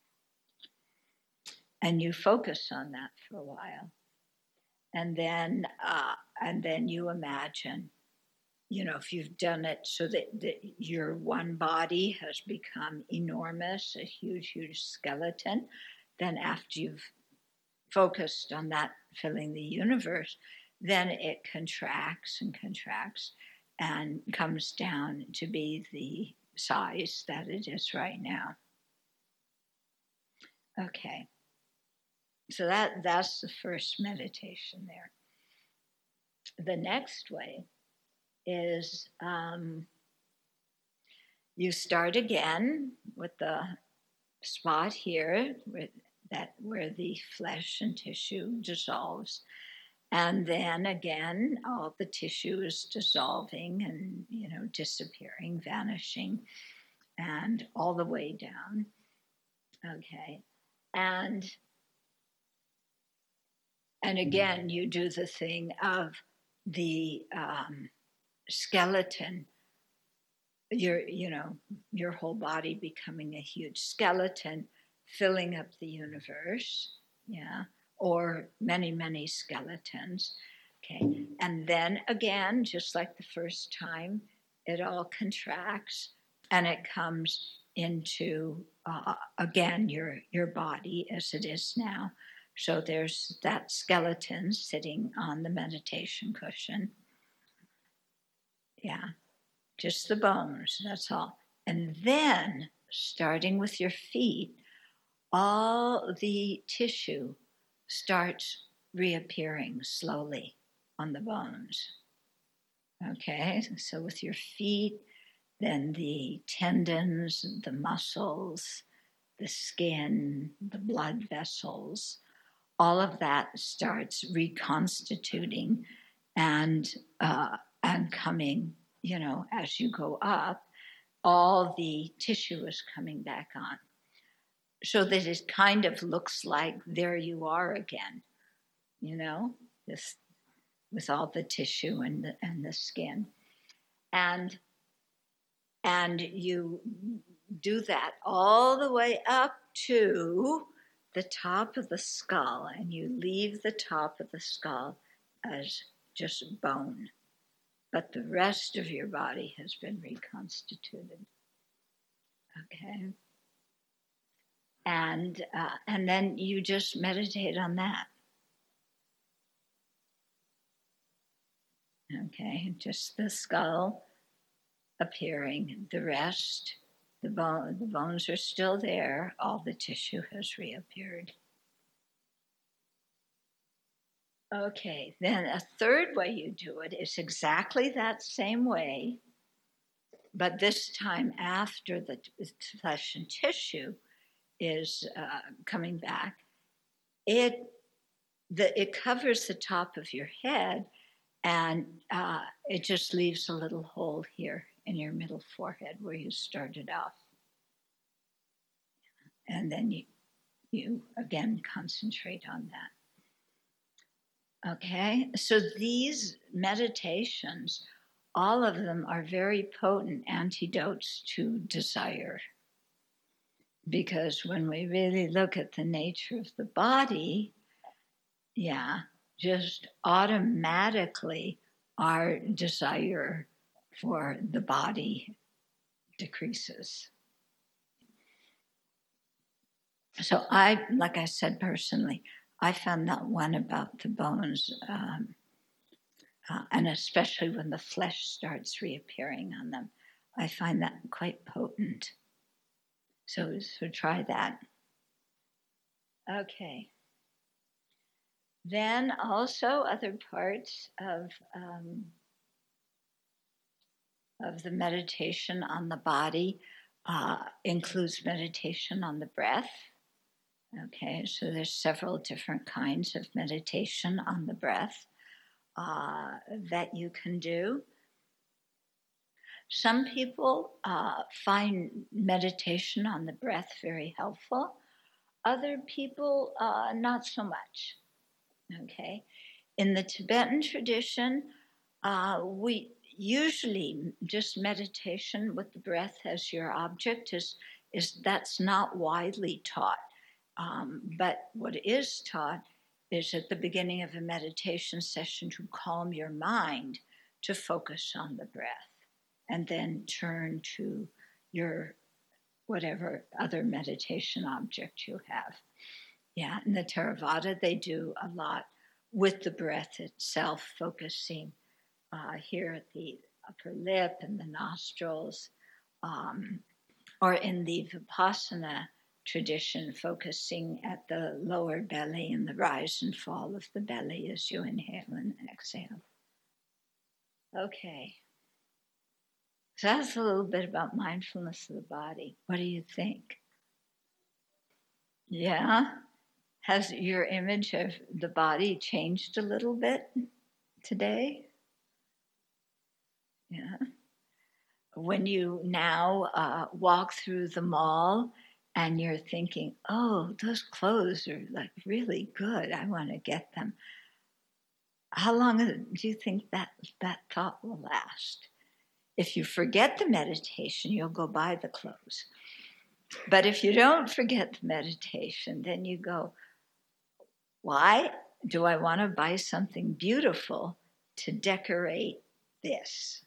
And you focus on that for a while. And then you imagine, if you've done it so that your one body has become enormous, a huge, huge skeleton, then after you've focused on that filling the universe, then it contracts and comes down to be the size that it is right now. Okay. So that's the first meditation there. The next way is you start again with the spot here where the flesh and tissue dissolves. And then again, all the tissue is dissolving and, disappearing, vanishing, and all the way down. Okay. And again, you do the thing of the skeleton, your whole body becoming a huge skeleton, filling up the universe, or many, many skeletons. Okay. And then again, just like the first time, it all contracts and it comes into, again, your body as it is now. So there's that skeleton sitting on the meditation cushion. Yeah, just the bones, that's all. And then, starting with your feet, all the tissue starts reappearing slowly on the bones. Okay, so with your feet, then the tendons, the muscles, the skin, the blood vessels, all of that starts reconstituting and coming, as you go up, all the tissue is coming back on. So that it kind of looks like there you are again, this with all the tissue and the skin. And you do that all the way up to the top of the skull, and you leave the top of the skull as just bone. But the rest of your body has been reconstituted. Okay? And then you just meditate on that. Okay, just the skull appearing. The rest, the bones are still there. All the tissue has reappeared. Okay, then a third way you do it is exactly that same way, but this time after the flesh and tissue is coming back, it covers the top of your head, and it just leaves a little hole here in your middle forehead where you started off. And then you again concentrate on that. Okay, so these meditations, all of them are very potent antidotes to desire. Because when we really look at the nature of the body, just automatically our desire for the body decreases. So like I said personally, I found that one about the bones, and especially when the flesh starts reappearing on them, I find that quite potent. So try that. Okay. Then also other parts of the meditation on the body includes meditation on the breath. Okay, so there's several different kinds of meditation on the breath that you can do. Some people find meditation on the breath very helpful. Other people, not so much. Okay. In the Tibetan tradition, we usually just meditation with the breath as your object is that's not widely taught. But what is taught is at the beginning of a meditation session to calm your mind, to focus on the breath, and then turn to your whatever other meditation object you have. Yeah, in the Theravada, they do a lot with the breath itself, focusing here at the upper lip and the nostrils, or in the Vipassana tradition, focusing at the lower belly and the rise and fall of the belly as you inhale and exhale. Okay. So that's a little bit about mindfulness of the body. What do you think? Yeah? Has your image of the body changed a little bit today? Yeah. When you now walk through the mall and you're thinking, oh, those clothes are like really good, I want to get them. How long do you think that thought will last? If you forget the meditation, you'll go buy the clothes. But if you don't forget the meditation, then you go, why do I want to buy something beautiful to decorate this?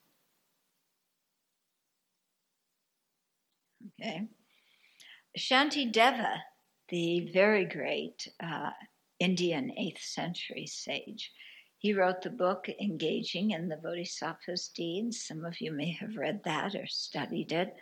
Okay. Shantideva, the very great Indian 8th century sage, he wrote the book Engaging in the Bodhisattva's Deeds. Some of you may have read that or studied it.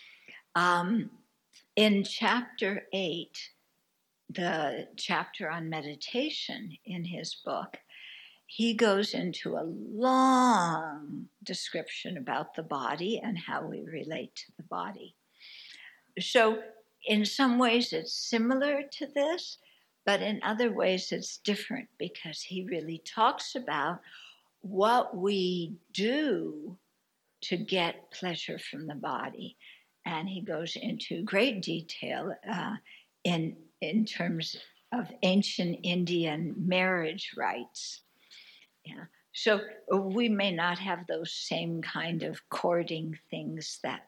In chapter 8, the chapter on meditation in his book, he goes into a long description about the body and how we relate to the body. So in some ways it's similar to this, but in other ways it's different because he really talks about what we do to get pleasure from the body. And he goes into great detail in terms of ancient Indian marriage rites. Yeah. So we may not have those same kind of courting things that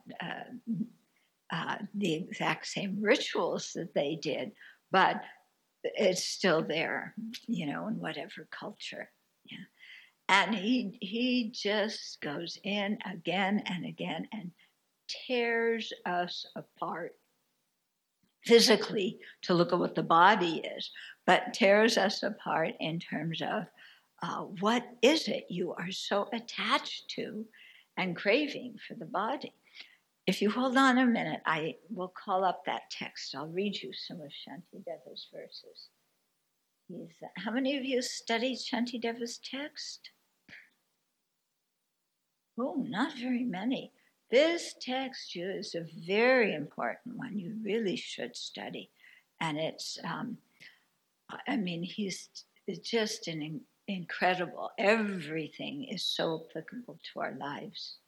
the exact same rituals that they did, but it's still there, in whatever culture. Yeah. And he just goes in again and again and tears us apart physically to look at what the body is, but tears us apart in terms of what is it you are so attached to and craving for the body. If you hold on a minute, I will call up that text. I'll read you some of Shantideva's verses. How many of you studied Shantideva's text? Oh, not very many. This text is a very important one. You really should study. And it's, he's just an incredible. Everything is so applicable to our lives.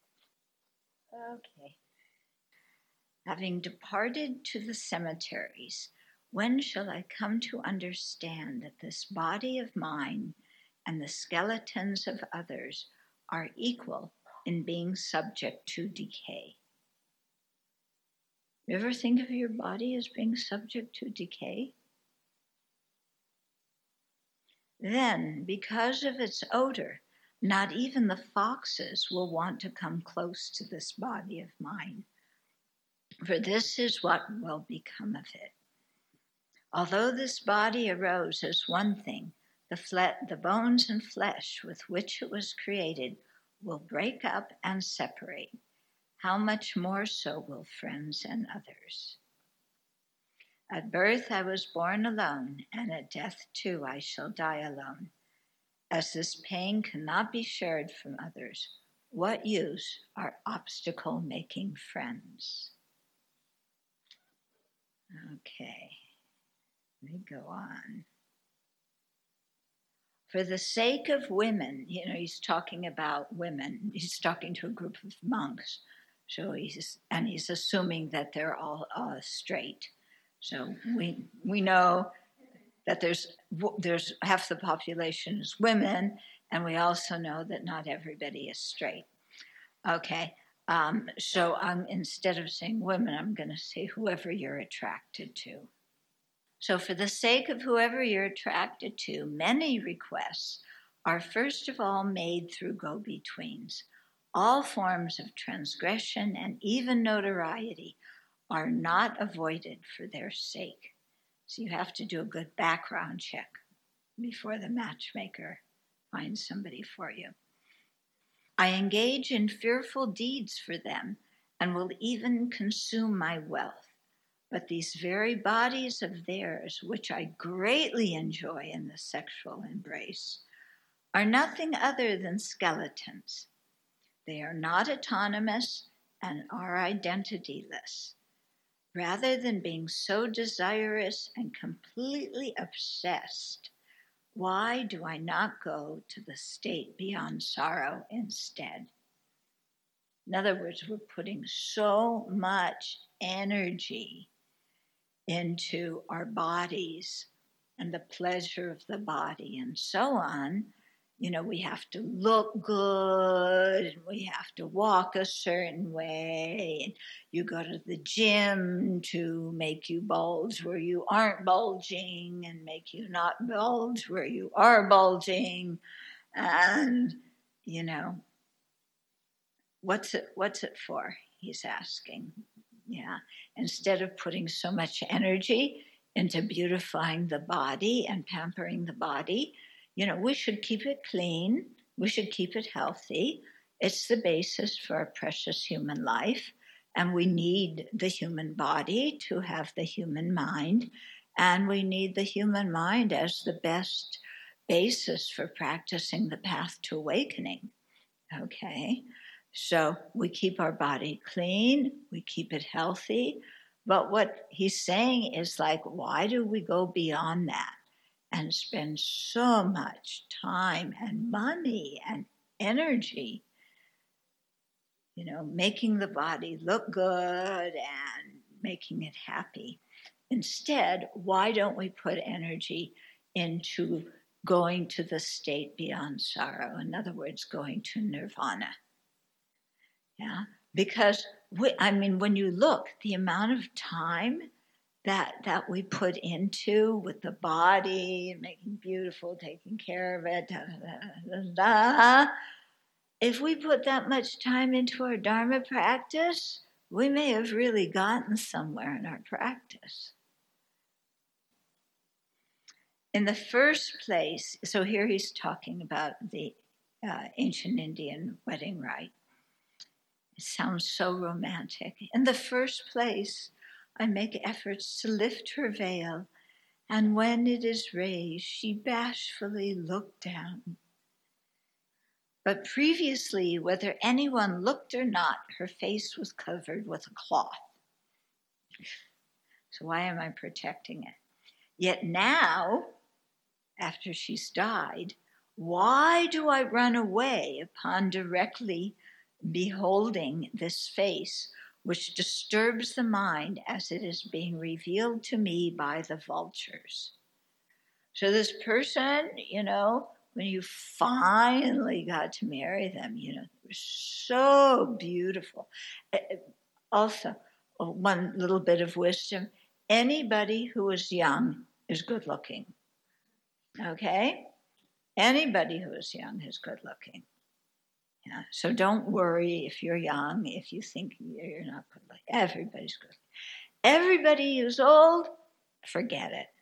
Okay. Having departed to the cemeteries, when shall I come to understand that this body of mine and the skeletons of others are equal in being subject to decay? You ever think of your body as being subject to decay? Then, because of its odor, not even the foxes will want to come close to this body of mine, for this is what will become of it. Although this body arose as one thing, the bones and flesh with which it was created will break up and separate. How much more so will friends and others? At birth I was born alone, and at death too I shall die alone. As this pain cannot be shared from others, what use are obstacle-making friends? Okay, let me go on. For the sake of women, he's talking about women. He's talking to a group of monks. So he's assuming that they're all straight. So we know that there's half the population is women, and we also know that not everybody is straight. Okay, so instead of saying women, I'm going to say whoever you're attracted to. So for the sake of whoever you're attracted to, many requests are first of all made through go-betweens. All forms of transgression and even notoriety are not avoided for their sake. So you have to do a good background check before the matchmaker finds somebody for you. I engage in fearful deeds for them and will even consume my wealth. But these very bodies of theirs, which I greatly enjoy in the sexual embrace, are nothing other than skeletons. They are not autonomous and are identityless. Rather than being so desirous and completely obsessed, why do I not go to the state beyond sorrow instead? In other words, we're putting so much energy into our bodies and the pleasure of the body and so on. We have to look good, and we have to walk a certain way, and you go to the gym to make you bulge where you aren't bulging and make you not bulge where you are bulging. And, what's it for? He's asking. Yeah, instead of putting so much energy into beautifying the body and pampering the body, we should keep it clean. We should keep it healthy. It's the basis for a precious human life. And we need the human body to have the human mind. And we need the human mind as the best basis for practicing the path to awakening. Okay? So we keep our body clean, we keep it healthy. But what he's saying is why do we go beyond that and spend so much time and money and energy, making the body look good and making it happy? Instead, why don't we put energy into going to the state beyond sorrow? In other words, going to nirvana. Yeah, because when you look, the amount of time that we put into with the body, making beautiful, taking care of it, if we put that much time into our Dharma practice, we may have really gotten somewhere in our practice. In the first place, so here he's talking about the ancient Indian wedding rite. It sounds so romantic. In the first place, I make efforts to lift her veil, and when it is raised, she bashfully looked down. But previously, whether anyone looked or not, her face was covered with a cloth. So why am I protecting it? Yet now, after she's died, why do I run away upon directly beholding this face, which disturbs the mind as it is being revealed to me by the vultures? So this person, when you finally got to marry them, they were so beautiful. Also, one little bit of wisdom, anybody who is young is good looking. Okay? Anybody who is young is good looking. Yeah, so don't worry if you're young, if you think you're not good looking. Everybody's good. Everybody who's old, forget it.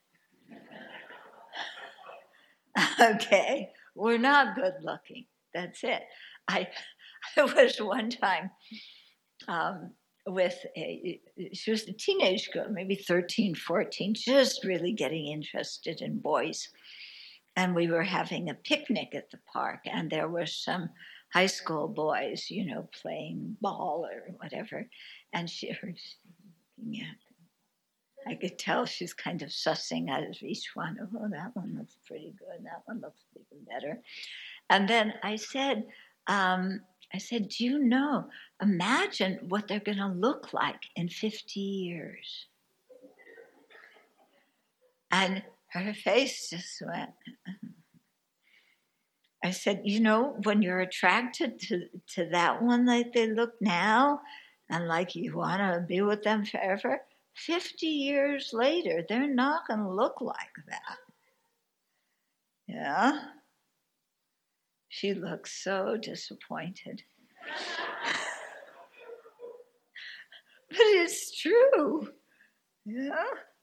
Okay, we're not good looking. That's it. I was one time she was a teenage girl, maybe 13, 14, just really getting interested in boys. And we were having a picnic at the park, and there were some high school boys, playing ball or whatever. And she was looking at them. I could tell she's kind of sussing out of each one. Oh, that one looks pretty good. That one looks even better. And then I said, do you know, imagine what they're going to look like in 50 years. And her face just went. I said, you know, when you're attracted to that one like they look now, and like you want to be with them forever, 50 years later, they're not going to look like that. Yeah? She looks so disappointed. But it's true. Yeah?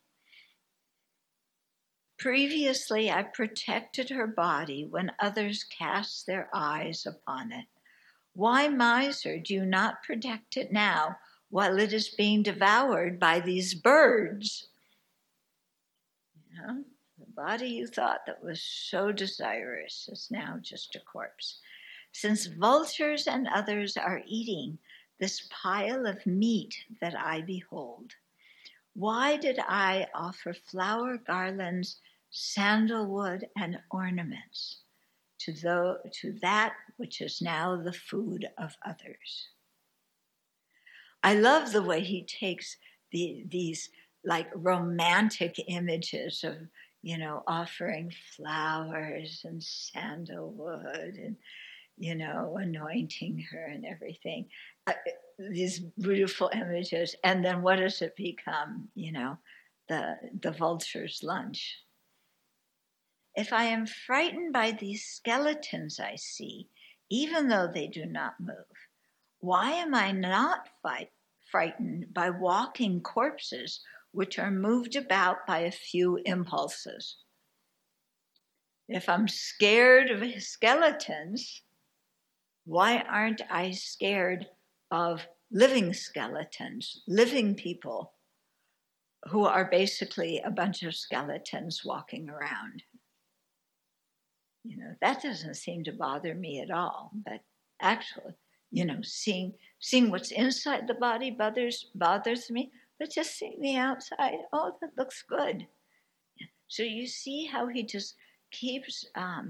Previously, I protected her body when others cast their eyes upon it. Why, miser, do you not protect it now while it is being devoured by these birds? You know, the body you thought that was so desirous is now just a corpse. Since vultures and others are eating this pile of meat that I behold, why did I offer flower garlands, sandalwood, and ornaments to that which is now the food of others? I love the way he takes these like romantic images of, you know, offering flowers and sandalwood and, you know, anointing her and everything. These beautiful images. And then what does it become? You know, the vulture's lunch. If I am frightened by these skeletons I see, even though they do not move, why am I not frightened by walking corpses which are moved about by a few impulses? If I'm scared of skeletons, why aren't I scared of living skeletons, living people who are basically a bunch of skeletons walking around? You know, that doesn't seem to bother me at all. But actually, you know, seeing what's inside the body bothers me, but just seeing the outside, oh, that looks good. So you see how he just keeps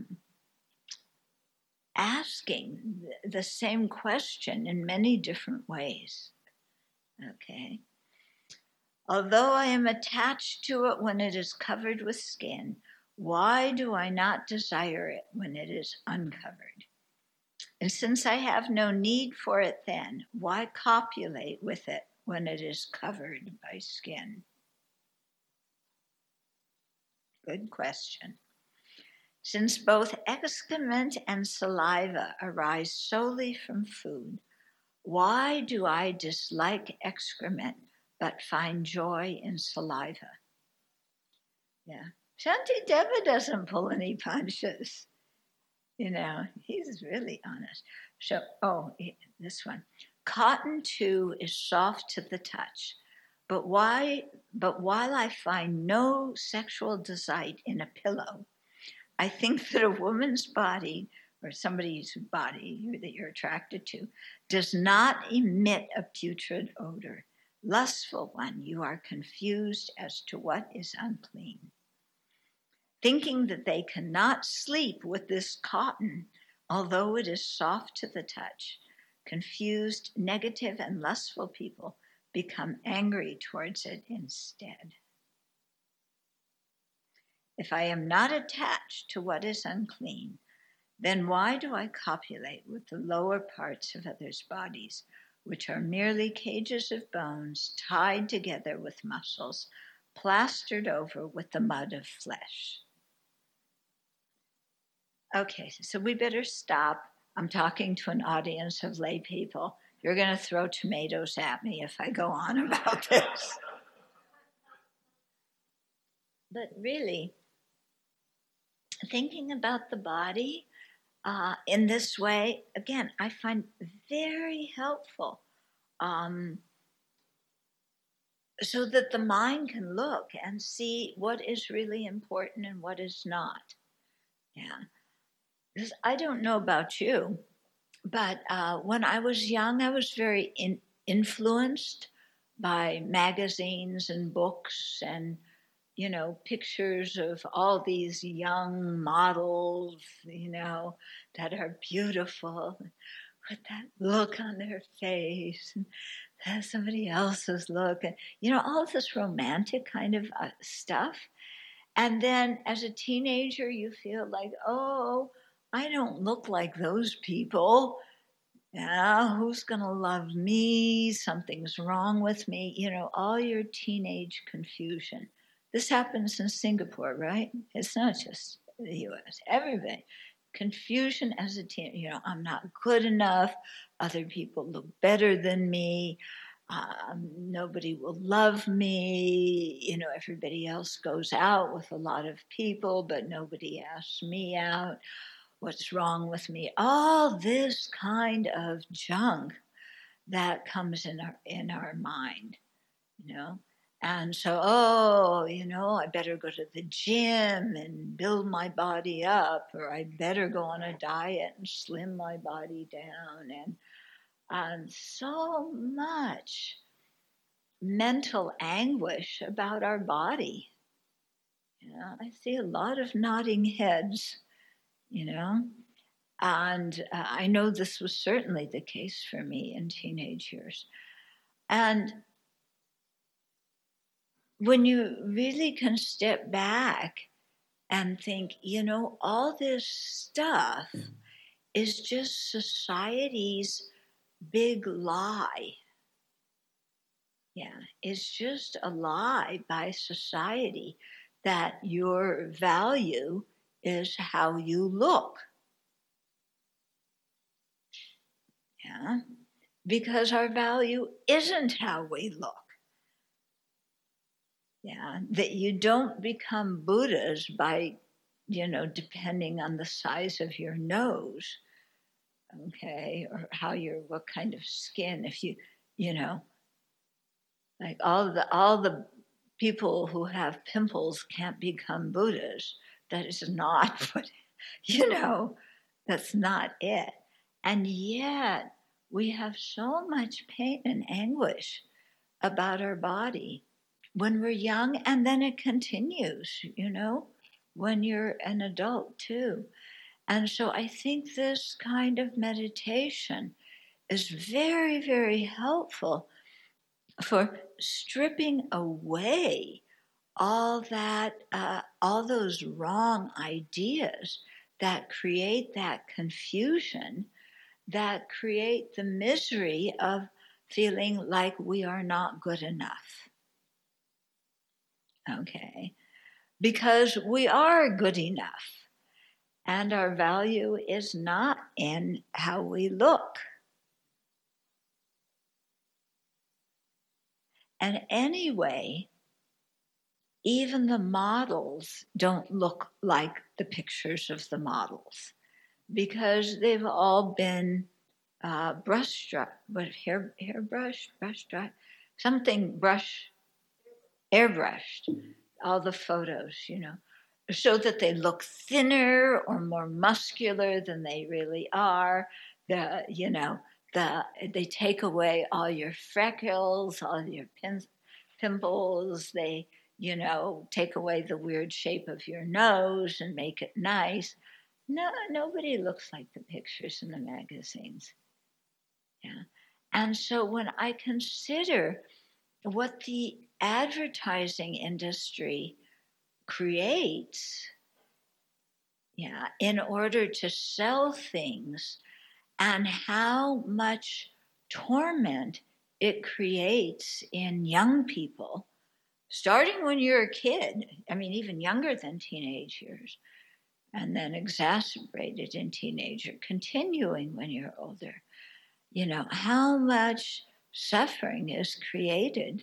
asking the same question in many different ways. Okay. Although I am attached to it when it is covered with skin, why do I not desire it when it is uncovered? And since I have no need for it then, why copulate with it when it is covered by skin? Good question. Since both excrement and saliva arise solely from food, why do I dislike excrement but find joy in saliva? Yeah. Shantideva doesn't pull any punches. You know, he's really honest. So, this one. Cotton too is soft to the touch, but while I find no sexual delight in a pillow, I think that a woman's body, or somebody's body that you're attracted to, does not emit a putrid odor. Lustful one, you are confused as to what is unclean. Thinking that they cannot sleep with this cotton, although it is soft to the touch, confused, negative, and lustful people become angry towards it instead. If I am not attached to what is unclean, then why do I copulate with the lower parts of others' bodies, which are merely cages of bones tied together with muscles, plastered over with the mud of flesh? Okay, so we better stop. I'm talking to an audience of lay people. You're going to throw tomatoes at me if I go on about this. But really, thinking about the body in this way, again, I find very helpful so that the mind can look and see what is really important and what is not. Yeah. Because I don't know about you, but when I was young, I was very influenced by magazines and books and, pictures of all these young models, that are beautiful with that look on their face and that's somebody else's look and, all of this romantic kind of stuff. And then as a teenager, you feel like, oh, I don't look like those people. Yeah, who's going to love me? Something's wrong with me. All your teenage confusion. This happens in Singapore, right? It's not just the US, everybody. Confusion as a teen, I'm not good enough. Other people look better than me. Nobody will love me. Everybody else goes out with a lot of people, but nobody asks me out. What's wrong with me? All this kind of junk that comes in our mind, And so, I better go to the gym and build my body up, or I better go on a diet and slim my body down, and so much mental anguish about our body. I see a lot of nodding heads, and I know this was certainly the case for me in teenage years. And when you really can step back and think, all this stuff is just society's big lie. Yeah, it's just a lie by society that your value is how you look. Yeah, because our value isn't how we look. Yeah, that you don't become Buddhas by, depending on the size of your nose, okay, or what kind of skin. If you, like all the people who have pimples can't become Buddhas. That is not what, that's not it. And yet we have so much pain and anguish about our body when we're young, and then it continues, when you're an adult too. And so I think this kind of meditation is very, very helpful for stripping away all those wrong ideas that create that confusion, that create the misery of feeling like we are not good enough. Okay, because we are good enough, and our value is not in how we look. And anyway, even the models don't look like the pictures of the models because they've all been airbrushed, all the photos, so that they look thinner or more muscular than they really are. They take away all your freckles, all your pimples. They, take away the weird shape of your nose and make it nice. No, nobody looks like the pictures in the magazines. Yeah. And so when I consider what the advertising industry creates, in order to sell things, and how much torment it creates in young people, starting when you're a kid, even younger than teenage years, and then exacerbated in teenager, continuing when you're older. How much suffering is created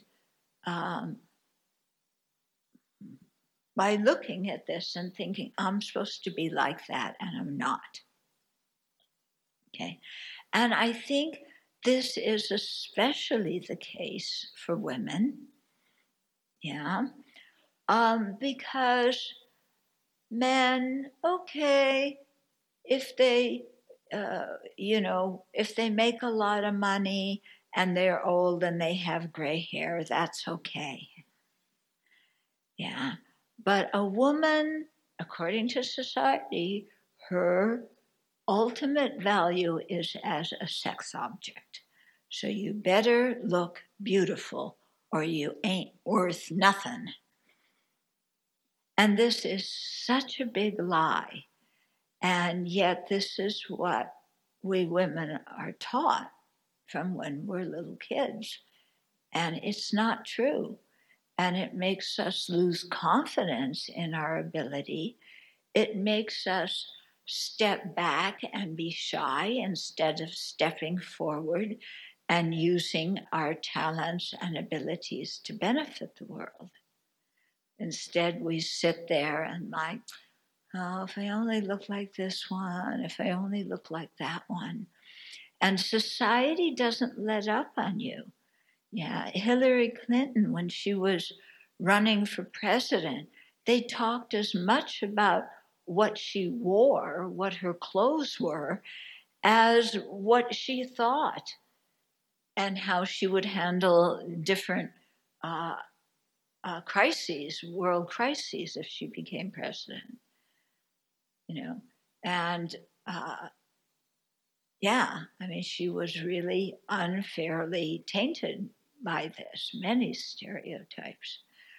by looking at this and thinking, I'm supposed to be like that, and I'm not. Okay. And I think this is especially the case for women. Yeah. Because men, okay, if they, if they make a lot of money and they're old and they have gray hair, that's okay. Yeah. But a woman, according to society, her ultimate value is as a sex object. So you better look beautiful or you ain't worth nothing. And this is such a big lie. And yet this is what we women are taught from when we're little kids. And it's not true. And it makes us lose confidence in our ability. It makes us step back and be shy instead of stepping forward and using our talents and abilities to benefit the world. Instead, we sit there and like, oh, if I only look like this one, if I only look like that one. And society doesn't let up on you. Yeah, Hillary Clinton, when she was running for president, they talked as much about what she wore, what her clothes were, as what she thought and how she would handle different crises, world crises, if she became president. You know, and yeah, I mean, she was really unfairly tainted by this, many stereotypes.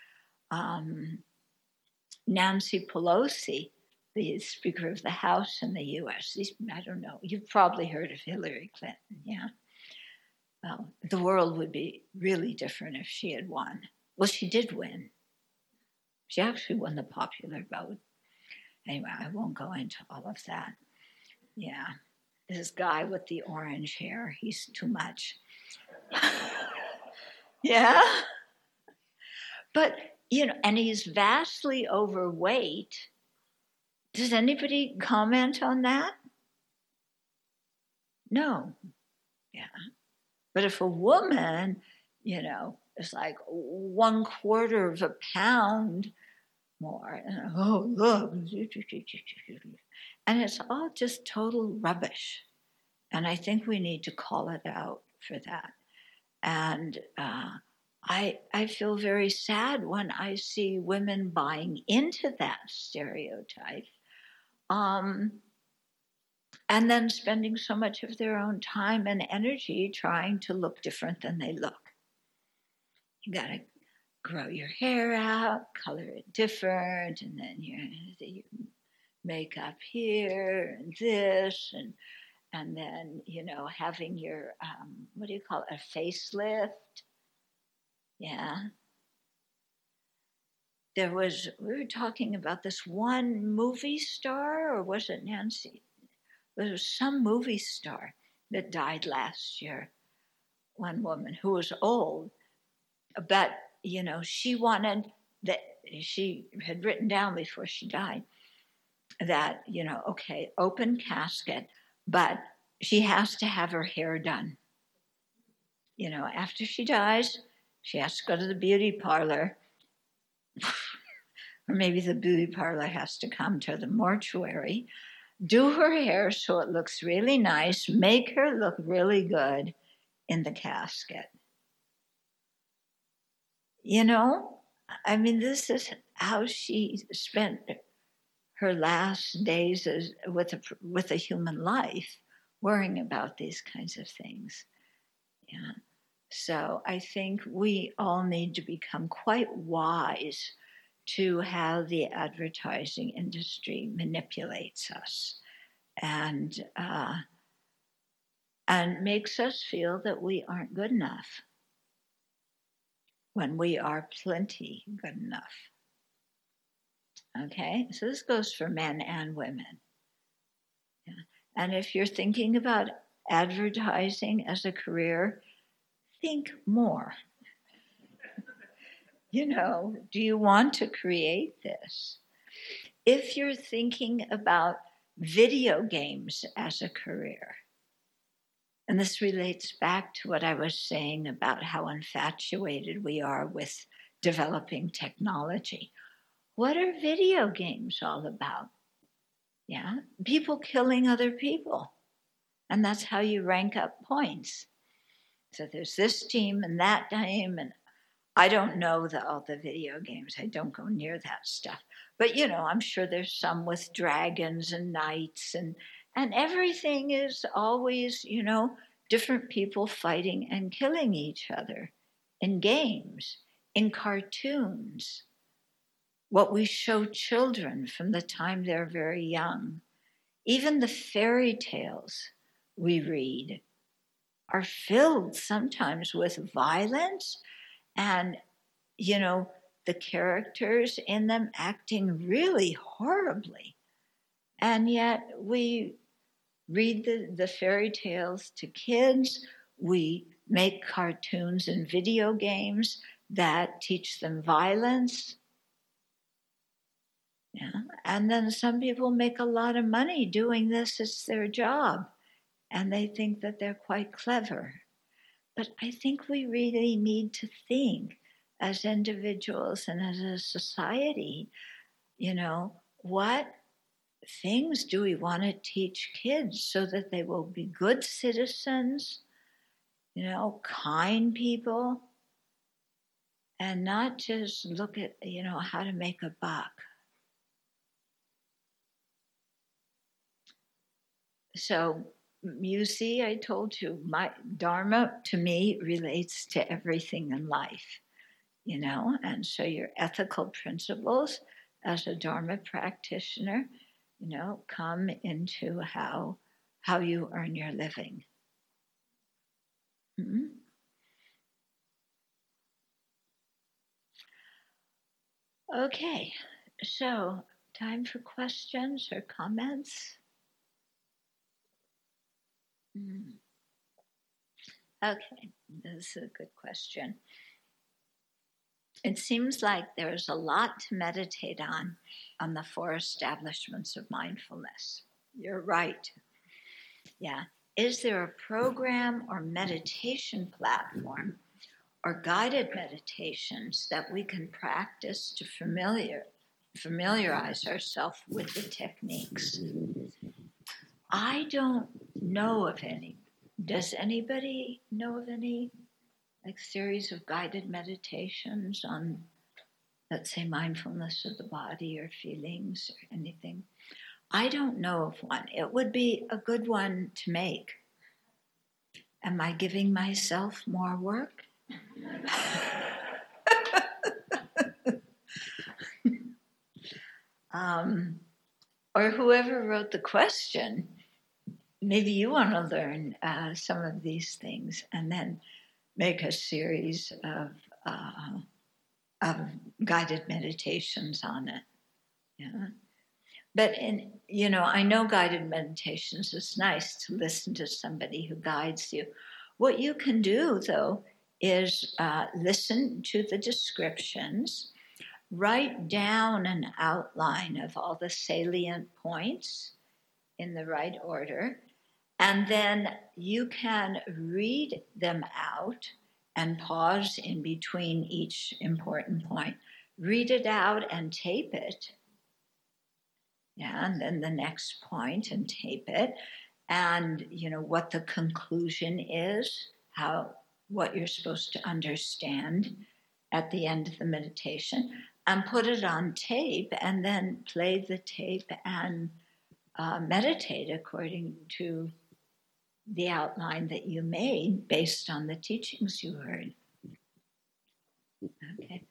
Nancy Pelosi, the Speaker of the House in the US, I don't know, you've probably heard of Hillary Clinton, yeah? Well, the world would be really different if she had won. Well, she did win. She actually won the popular vote. Anyway, I won't go into all of that. Yeah, this guy with the orange hair, he's too much. Yeah? But, you know, and he's vastly overweight. Does anybody comment on that? No. Yeah. But if a woman, you know, is like 1/4 of a pound more, and oh, look. And it's all just total rubbish. And I think we need to call it out for that. And I feel very sad when I see women buying into that stereotype and then spending so much of their own time and energy trying to look different than they look. You got to grow your hair out, color it different, and then you makeup here and this, and then, you know, having your, what do you call it, a facelift. Yeah. We were talking about this one movie star, or was it Nancy? There was some movie star that died last year, one woman who was old, but, you know, she wanted that, she had written down before she died that, you know, okay, open casket, but she has to have her hair done. You know, after she dies, she has to go to the beauty parlor, or maybe the beauty parlor has to come to the mortuary, do her hair so it looks really nice, make her look really good in the casket. You know, I mean, this is how she spent her last days with a human life, worrying about these kinds of things. Yeah. So I think we all need to become quite wise to how the advertising industry manipulates us and makes us feel that we aren't good enough when we are plenty good enough. Okay, so this goes for men and women. Yeah. And if you're thinking about advertising as a career, think more. You know, do you want to create this? If you're thinking about video games as a career, and this relates back to what I was saying about how infatuated we are with developing technology. What are video games all about? Yeah, people killing other people. And that's how you rank up points. So there's this team and that team, and I don't know all the video games. I don't go near that stuff. But, I'm sure there's some with dragons and knights, and everything is always, different people fighting and killing each other in games, in cartoons, what we show children from the time they're very young. Even the fairy tales we read are filled sometimes with violence and, the characters in them acting really horribly. And yet we read the fairy tales to kids. We make cartoons and video games that teach them violence. Yeah. And then some people make a lot of money doing this as their job, and they think that they're quite clever. But I think we really need to think as individuals and as a society, what things do we want to teach kids so that they will be good citizens, kind people, and not just look at, how to make a buck. So you see, I told you, my Dharma to me relates to everything in life, and so your ethical principles as a Dharma practitioner, come into how you earn your living. Mm-hmm. Okay, so time for questions or comments. Okay, this is a good question. It seems like there's a lot to meditate on the 4 establishments of mindfulness. You're right. Yeah. Is there a program or meditation platform or guided meditations that we can practice to familiarize ourselves with the techniques? I don't know of any. Does anybody know of any series of guided meditations on, let's say, mindfulness of the body or feelings or anything? I don't know of one. It would be a good one to make. Am I giving myself more work? Or whoever wrote the question, maybe you want to learn some of these things and then make a series of guided meditations on it. Yeah. But I know guided meditations is nice to listen to somebody who guides you. What you can do, though, is listen to the descriptions, write down an outline of all the salient points in the right order, and then you can read them out and pause in between each important point. Read it out and tape it. Yeah, and then the next point and tape it. And, what the conclusion is, what you're supposed to understand at the end of the meditation, and put it on tape, and then play the tape and meditate according to the outline that you made based on the teachings you heard. Okay.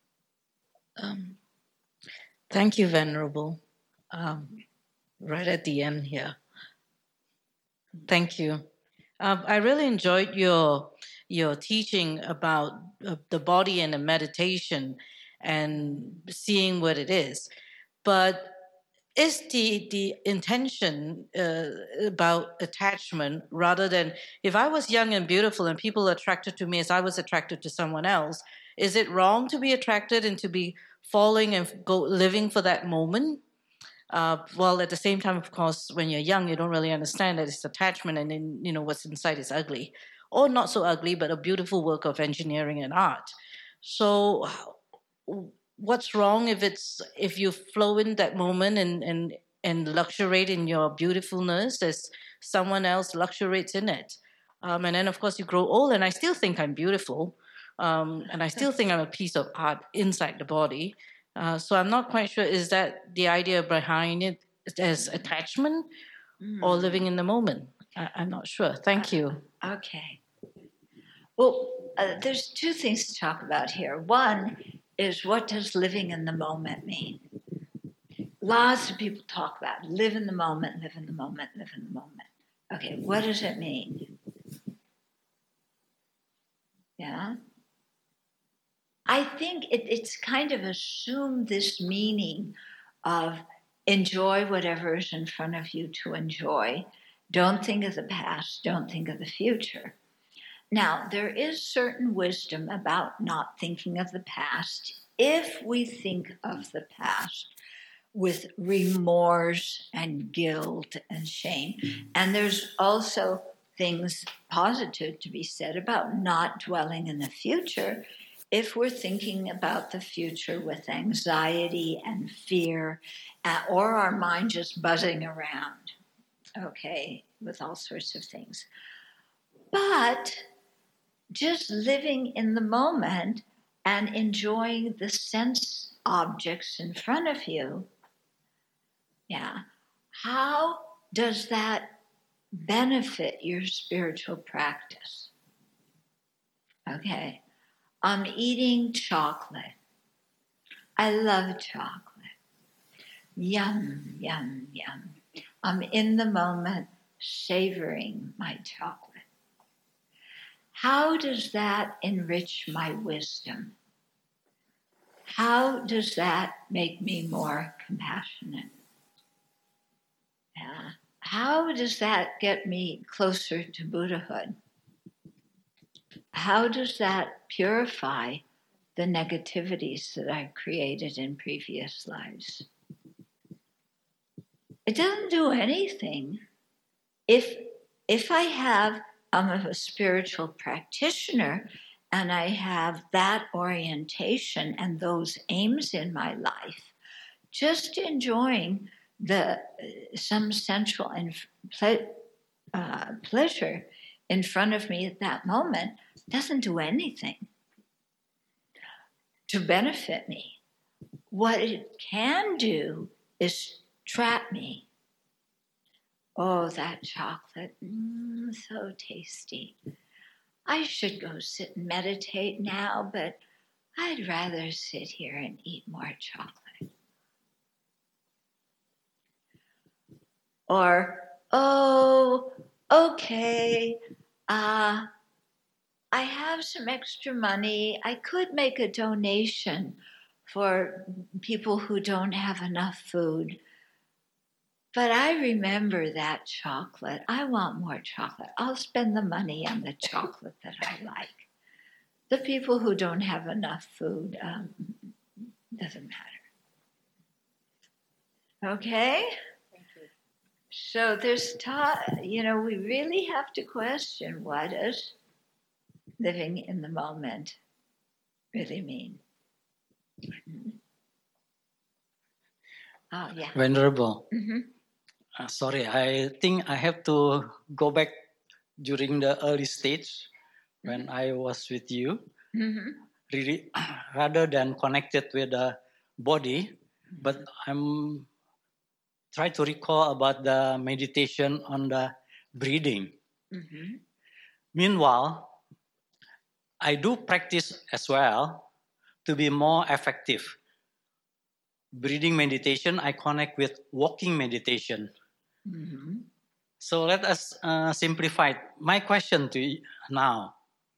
Thank you, Venerable. Right at the end here. Thank you. I really enjoyed your teaching about the body and the meditation and seeing what it is. But is the intention about attachment rather than, if I was young and beautiful and people attracted to me as I was attracted to someone else, is it wrong to be attracted and to be falling and living for that moment? Well, at the same time, of course, when you're young, you don't really understand that it's attachment, and then, what's inside is ugly. Or not so ugly, but a beautiful work of engineering and art. So what's wrong if you flow in that moment and luxuriate in your beautifulness as someone else luxuriates in it? And then, of course, you grow old, and I still think I'm beautiful. And I still think I'm a piece of art inside the body. So I'm not quite sure, is that the idea behind it as attachment or living in the moment? I'm not sure. Thank you. Okay. Well, there's two things to talk about here. One is, what does living in the moment mean? Lots of people talk about live in the moment, live in the moment, live in the moment. Okay, what does it mean? Yeah. I think it's kind of assumed this meaning of enjoy whatever is in front of you to enjoy. Don't think of the past, don't think of the future. Now, there is certain wisdom about not thinking of the past if we think of the past with remorse and guilt and shame. And there's also things positive to be said about not dwelling in the future if we're thinking about the future with anxiety and fear, or our mind just buzzing around, okay, with all sorts of things. But just living in the moment and enjoying the sense objects in front of you, yeah, how does that benefit your spiritual practice? Okay, I'm eating chocolate. I love chocolate. Yum, yum, yum. I'm in the moment savoring my chocolate. How does that enrich my wisdom? How does that make me more compassionate? Yeah. How does that get me closer to Buddhahood? How does that purify the negativities that I've created in previous lives? It doesn't do anything. If I'm a spiritual practitioner and I have that orientation and those aims in my life, just enjoying some sensual pleasure in front of me at that moment doesn't do anything to benefit me. What it can do is trap me. Oh, that chocolate, so tasty. I should go sit and meditate now, but I'd rather sit here and eat more chocolate. Or, oh, okay, I have some extra money. I could make a donation for people who don't have enough food. But I remember that chocolate. I want more chocolate. I'll spend the money on the chocolate that I like. The people who don't have enough food, doesn't matter. Okay? So there's, we really have to question, what does living in the moment really mean? Oh, yeah. Venerable. Sorry, I think I have to go back during the early stage when I was with you. Really, rather than connected with the body, but I'm trying to recall about the meditation on the breathing. Meanwhile, I do practice as well to be more effective. Breathing meditation, I connect with walking meditation. So let us simplify. My question to you now.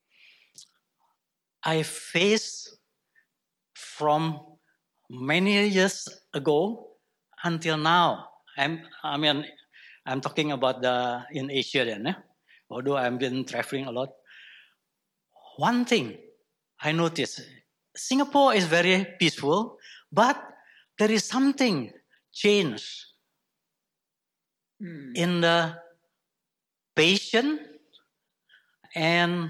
I faced from many years ago until now. I'm talking about in Asia then. Although I've been traveling a lot. One thing I noticed, Singapore is very peaceful, but there is something changed in the patience and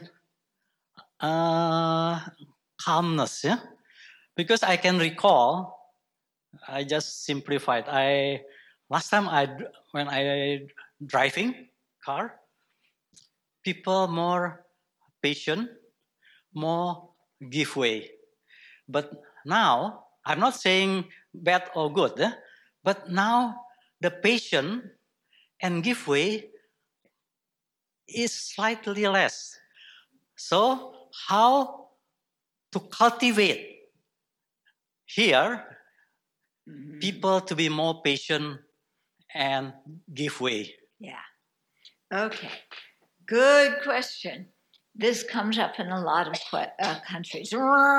calmness. Yeah? Because I can recall, I just simplified. Last time when I driving car, people more patient, more give way. But now, I'm not saying bad or good, but now the patient and give way is slightly less. So how to cultivate here people to be more patient and give way? Yeah. Okay. Good question. This comes up in a lot of countries.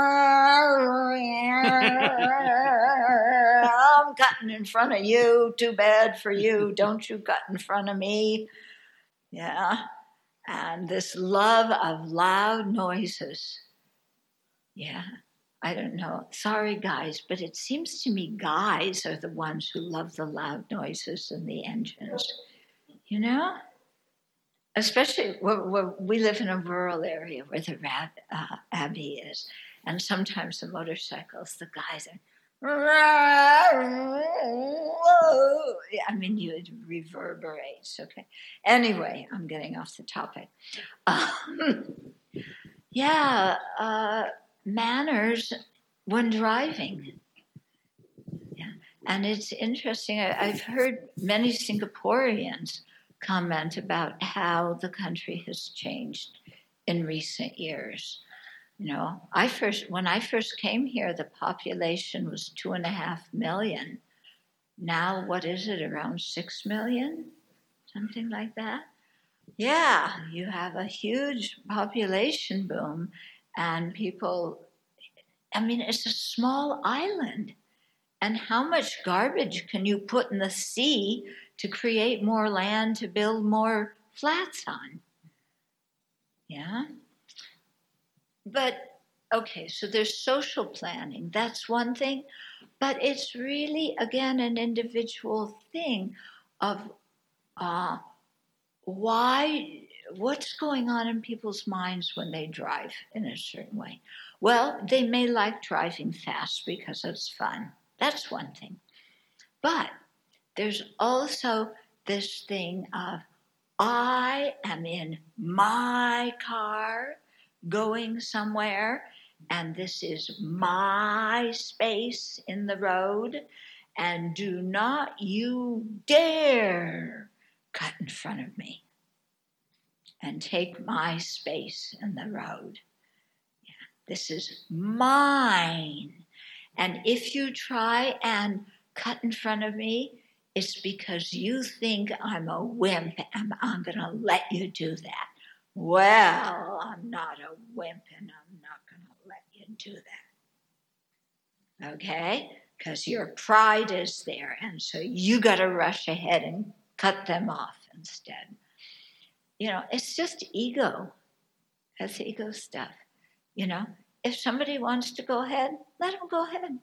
I'm cutting in front of you. Too bad for you. Don't you cut in front of me. Yeah. And this love of loud noises. Yeah. I don't know. Sorry, guys, but it seems to me guys are the ones who love the loud noises and the engines. You know? Especially where we live in a rural area where the Abbey is. And sometimes the motorcycles, the guys are, I mean, it reverberates, okay? Anyway, I'm getting off the topic. Manners when driving. Yeah. And it's interesting. I've heard many Singaporeans comment about how the country has changed in recent years. You know, when I first came here, the population was 2.5 million. Now, what is it, around 6 million? Something like that. Yeah, you have a huge population boom, and people, I mean, it's a small island. And how much garbage can you put in the sea to create more land to build more flats on? Yeah. But, okay, so there's social planning. That's one thing. But it's really, again, an individual thing of what's going on in people's minds when they drive in a certain way. Well, they may like driving fast because it's fun. That's one thing. But there's also this thing of, I am in my car going somewhere, and this is my space in the road, and do not you dare cut in front of me and take my space in the road. Yeah, this is mine. And if you try and cut in front of me, it's because you think I'm a wimp and I'm going to let you do that. Well, I'm not a wimp and I'm not going to let you do that. Okay? Because your pride is there. And so you got to rush ahead and cut them off instead. You know, it's just ego. That's ego stuff. You know, if somebody wants to go ahead, let them go ahead.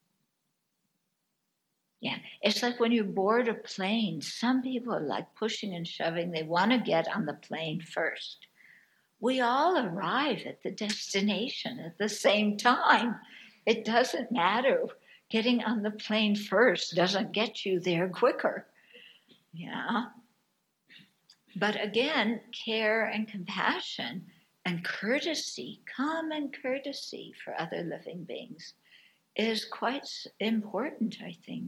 Yeah, it's like when you board a plane, some people are like pushing and shoving. They want to get on the plane first. We all arrive at the destination at the same time. It doesn't matter. Getting on the plane first doesn't get you there quicker. Yeah. But again, care and compassion and courtesy, common courtesy for other living beings is quite important, I think.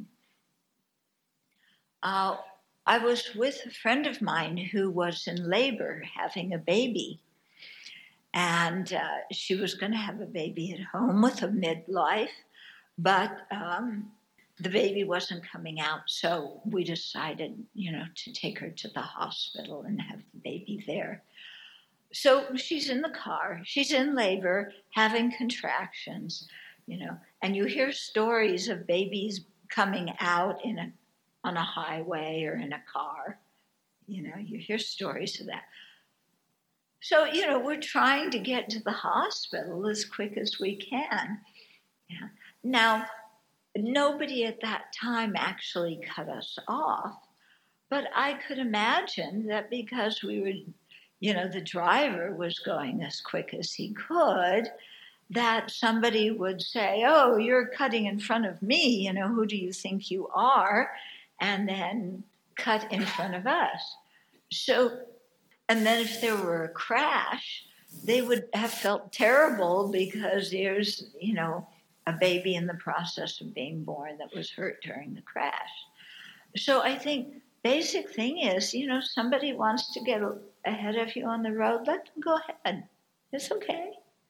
I was with a friend of mine who was in labor having a baby. And she was going to have a baby at home with a midwife, but the baby wasn't coming out. So we decided, to take her to the hospital and have the baby there. So she's in the car, she's in labor, having contractions, and you hear stories of babies coming out on a highway or in a car. You hear stories of that. So, we're trying to get to the hospital as quick as we can. Yeah. Now, nobody at that time actually cut us off, but I could imagine that because we were, the driver was going as quick as he could, that somebody would say, oh, you're cutting in front of me, who do you think you are? And then cut in front of us. So And then if there were a crash, they would have felt terrible because there's, a baby in the process of being born that was hurt during the crash. So I think basic thing is, somebody wants to get ahead of you on the road, let them go ahead. It's okay.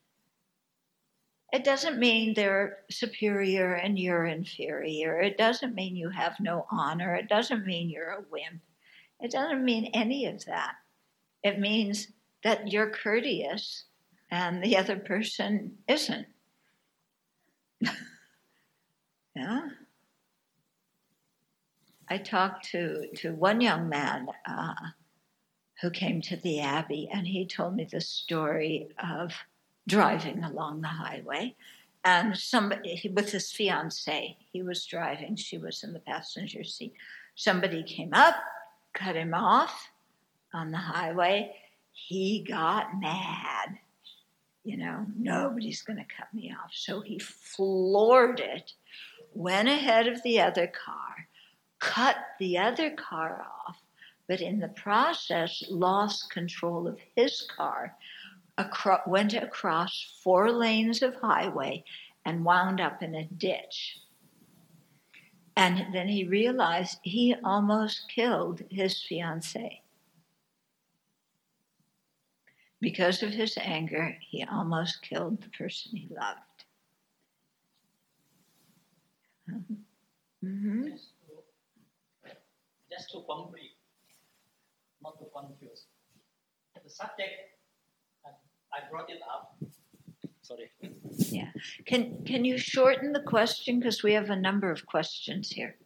It doesn't mean they're superior and you're inferior. It doesn't mean you have no honor. It doesn't mean you're a wimp. It doesn't mean any of that. It means that you're courteous and the other person isn't. Yeah. I talked to one young man who came to the Abbey, and he told me the story of driving along the highway. And somebody, with his fiancée, he was driving, she was in the passenger seat. Somebody came up, cut him off on the highway. He got mad. Nobody's going to cut me off. So he floored it, went ahead of the other car, cut the other car off, but in the process lost control of his car, went across 4 lanes of highway and wound up in a ditch. And then he realized he almost killed his fiancée. Because of his anger, he almost killed the person he loved. Mm-hmm. Just to complete, not to confuse. The subject, I brought it up. Sorry. Yeah. Can you shorten the question, because we have a number of questions here?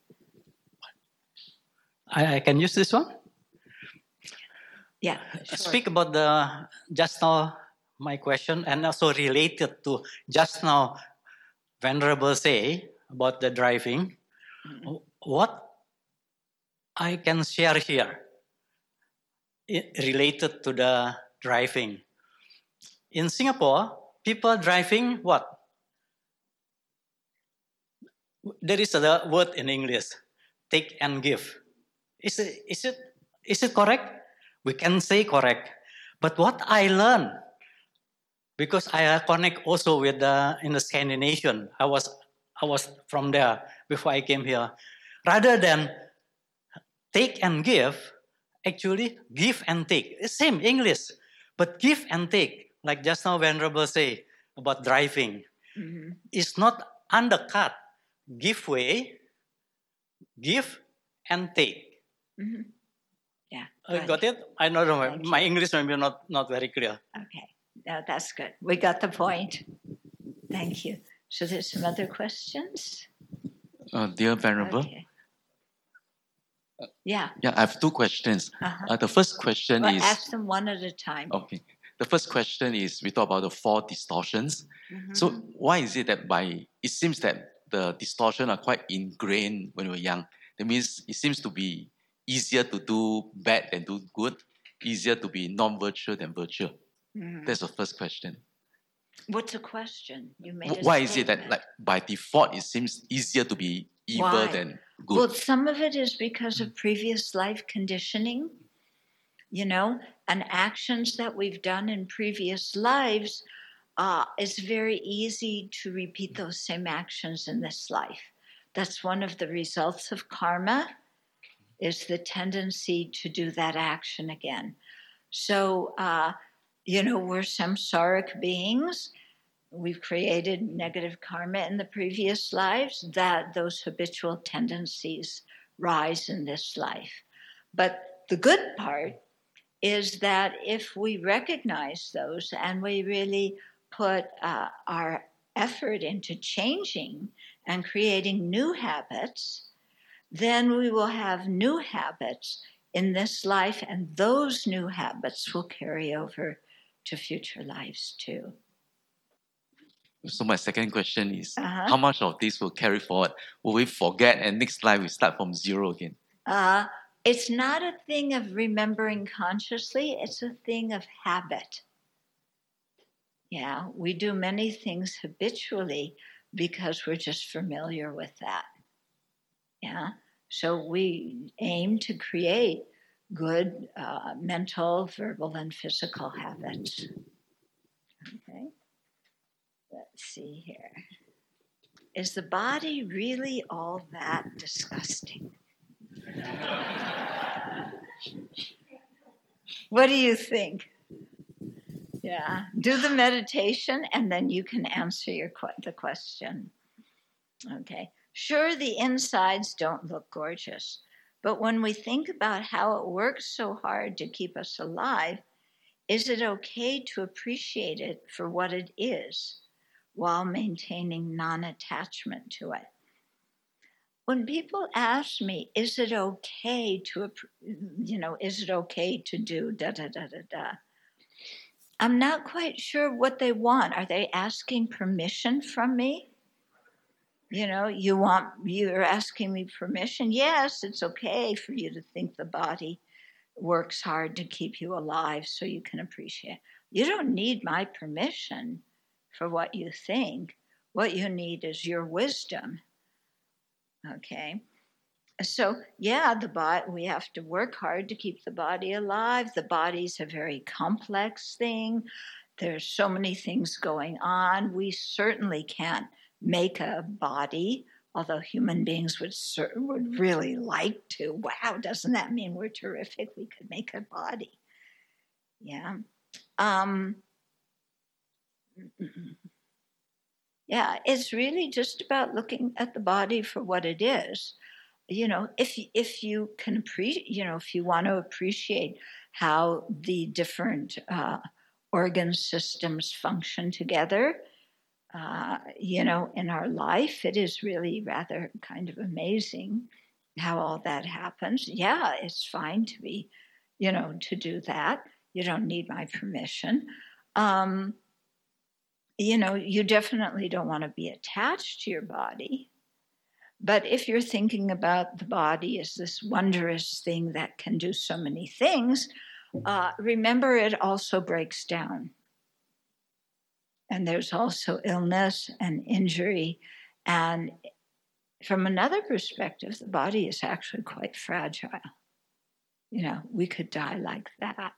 I can use this one? Yeah. Sure. Speak about just now my question, and also related to just now Venerable say about the driving. Mm-hmm. What I can share here related to the driving. In Singapore, people driving what? There is a word in English, take and give. Is it correct? We can say correct. But what I learned, because I connect also with in the Scandinavian, I was from there before I came here. Rather than take and give, actually give and take. It's same English, but give and take, like just now Venerable say about driving, mm-hmm. It's not undercut. Give way, give and take. Mm-hmm. Yeah. Got it? I don't know. My English maybe not very clear. Okay. No, that's good. We got the point. Thank you. So there's some other questions? Dear Venerable. Okay. Yeah. Yeah, I have 2 questions. Uh-huh. The first question is... Ask them one at a time. Okay. The first question is, we talk about the 4 distortions. Mm-hmm. So why is it that it seems that the distortions are quite ingrained when we're young? That means it seems to be easier to do bad than do good, easier to be non-virtual than virtual. Mm-hmm. That's the first question. What's the question? You made why is it that, like, by default it seems easier to be evil than good? Well, some of it is because of previous life conditioning, and actions that we've done in previous lives. It's very easy to repeat those same actions in this life. That's one of the results of karma, is the tendency to do that action again. So, we're samsaric beings. We've created negative karma in the previous lives, that those habitual tendencies rise in this life. But the good part is that if we recognize those and we really put our effort into changing and creating new habits, then we will have new habits in this life, and those new habits will carry over to future lives too. So my second question is, how much of this will carry forward? Will we forget and next life we start from zero again? It's not a thing of remembering consciously, it's a thing of habit. Yeah, we do many things habitually because we're just familiar with that. Yeah, so we aim to create good mental, verbal, and physical habits. Okay, let's see here. Is the body really all that disgusting? What do you think? Yeah, do the meditation and then you can answer the question. Okay, sure, the insides don't look gorgeous, but when we think about how it works so hard to keep us alive, is it okay to appreciate it for what it is while maintaining non-attachment to it? When people ask me, is it okay to, is it okay to do da-da-da-da-da? I'm not quite sure what they want. Are they asking permission from me? You're asking me permission? Yes, it's okay for you to think the body works hard to keep you alive so you can appreciate. You don't need my permission for what you think. What you need is your wisdom. Okay? So, yeah, we have to work hard to keep the body alive. The body's a very complex thing. There's so many things going on. We certainly can't make a body, although human beings would really like to. Wow, doesn't that mean we're terrific? We could make a body. Yeah. Yeah, it's really just about looking at the body for what it is. If you can appreciate, if you want to appreciate how the different organ systems function together, in our life, it is really rather kind of amazing how all that happens. Yeah, it's fine to be, to do that. You don't need my permission. You definitely don't want to be attached to your body. But if you're thinking about the body as this wondrous thing that can do so many things, remember it also breaks down. And there's also illness and injury. And from another perspective, the body is actually quite fragile. We could die like that.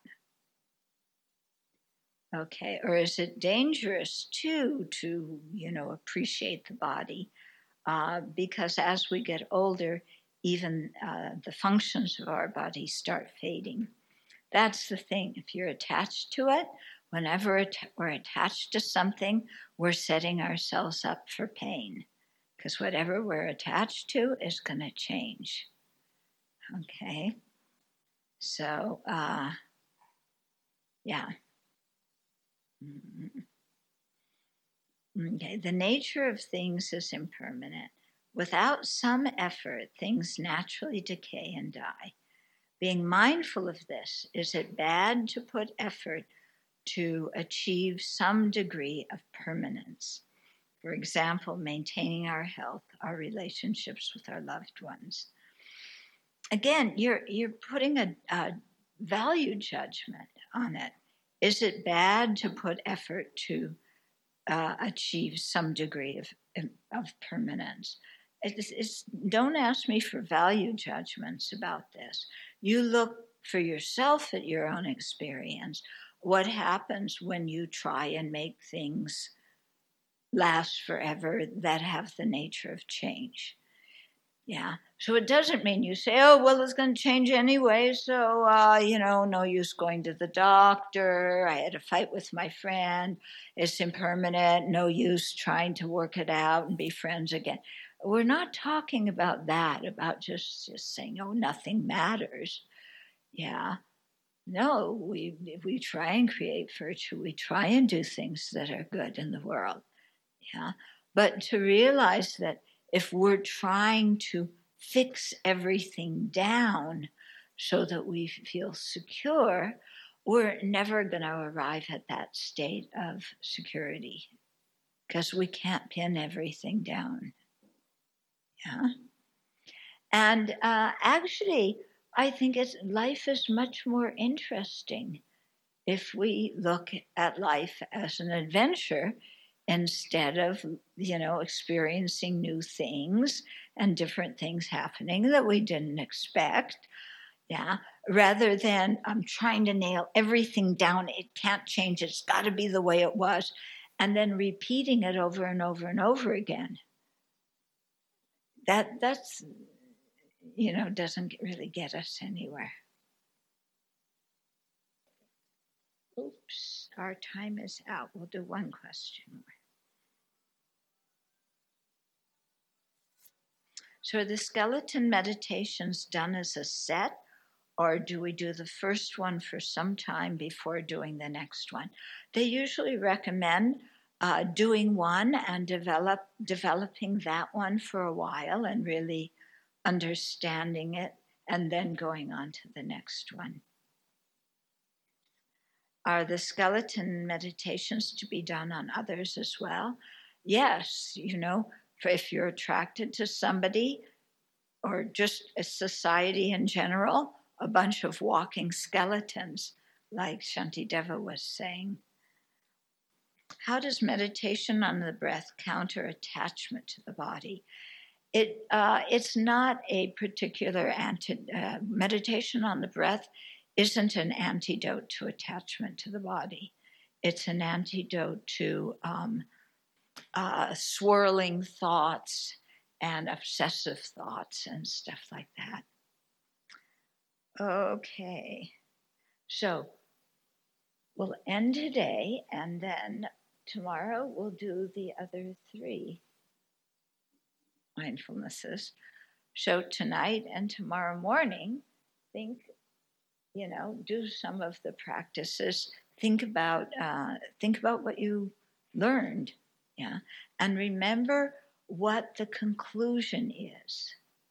Okay, or is it dangerous too to, appreciate the body? Because as we get older, even the functions of our body start fading. That's the thing. If you're attached to it, whenever we're attached to something, we're setting ourselves up for pain. Because whatever we're attached to is going to change. Okay? So, yeah. Okay, the nature of things is impermanent. Without some effort, things naturally decay and die. Being mindful of this, is it bad to put effort to achieve some degree of permanence? For example, maintaining our health, our relationships with our loved ones. Again, you're putting a value judgment on it. Is it bad to put effort to achieve some degree of permanence? Don't ask me for value judgments about this. You look for yourself at your own experience. What happens when you try and make things last forever that have the nature of change? Yeah. So it doesn't mean you say, oh, well, it's going to change anyway. So, no use going to the doctor. I had a fight with my friend. It's impermanent. No use trying to work it out and be friends again. We're not talking about that, about just saying, oh, nothing matters. Yeah. No, if we try and create virtue, we try and do things that are good in the world. Yeah. But to realize that if we're trying to fix everything down so that we feel secure, we're never going to arrive at that state of security because we can't pin everything down. Yeah. And actually, I think life is much more interesting if we look at life as an adventure instead of, experiencing new things and different things happening that we didn't expect. Yeah. rather than I'm trying to nail everything down. It can't change. It's got to be the way it was. And then repeating it over and over and over again. That's, doesn't really get us anywhere. Oops, our time is out. We'll do one question more. So are the skeleton meditations done as a set, or do we do the first one for some time before doing the next one? They usually recommend doing one and developing that one for a while and really understanding it, and then going on to the next one. Are the skeleton meditations to be done on others as well? Yes, if you're attracted to somebody or just a society in general, a bunch of walking skeletons, like Shantideva was saying. How does meditation on the breath counter attachment to the body? It's not a particular meditation on the breath isn't an antidote to attachment to the body. It's an antidote to swirling thoughts and obsessive thoughts and stuff like that. Okay, so we'll end today, and then tomorrow we'll do the other 3 mindfulnesses. So tonight and tomorrow morning, do some of the practices. Think about what you learned, and remember what the conclusion is.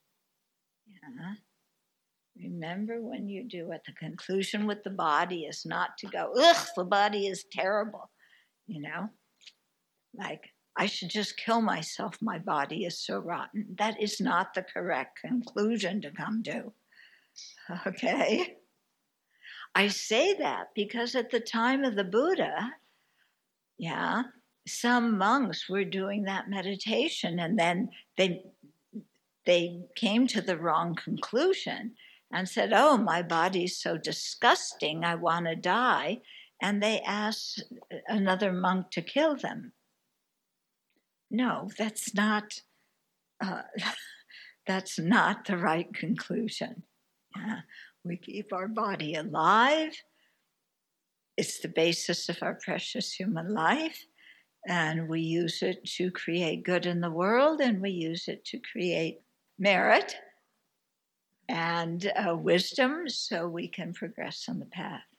Remember when you do it, the conclusion with the body is not to go, ugh, the body is terrible, like I should just kill myself, my body is so rotten. That is not the correct conclusion to come to. Okay? I say that because at the time of the Buddha, some monks were doing that meditation, and then they came to the wrong conclusion and said, oh, my body's so disgusting, I want to die. And they asked another monk to kill them. No, that's not the right conclusion. We keep our body alive. It's the basis of our precious human life. And we use it to create good in the world, and we use it to create merit and wisdom so we can progress on the path.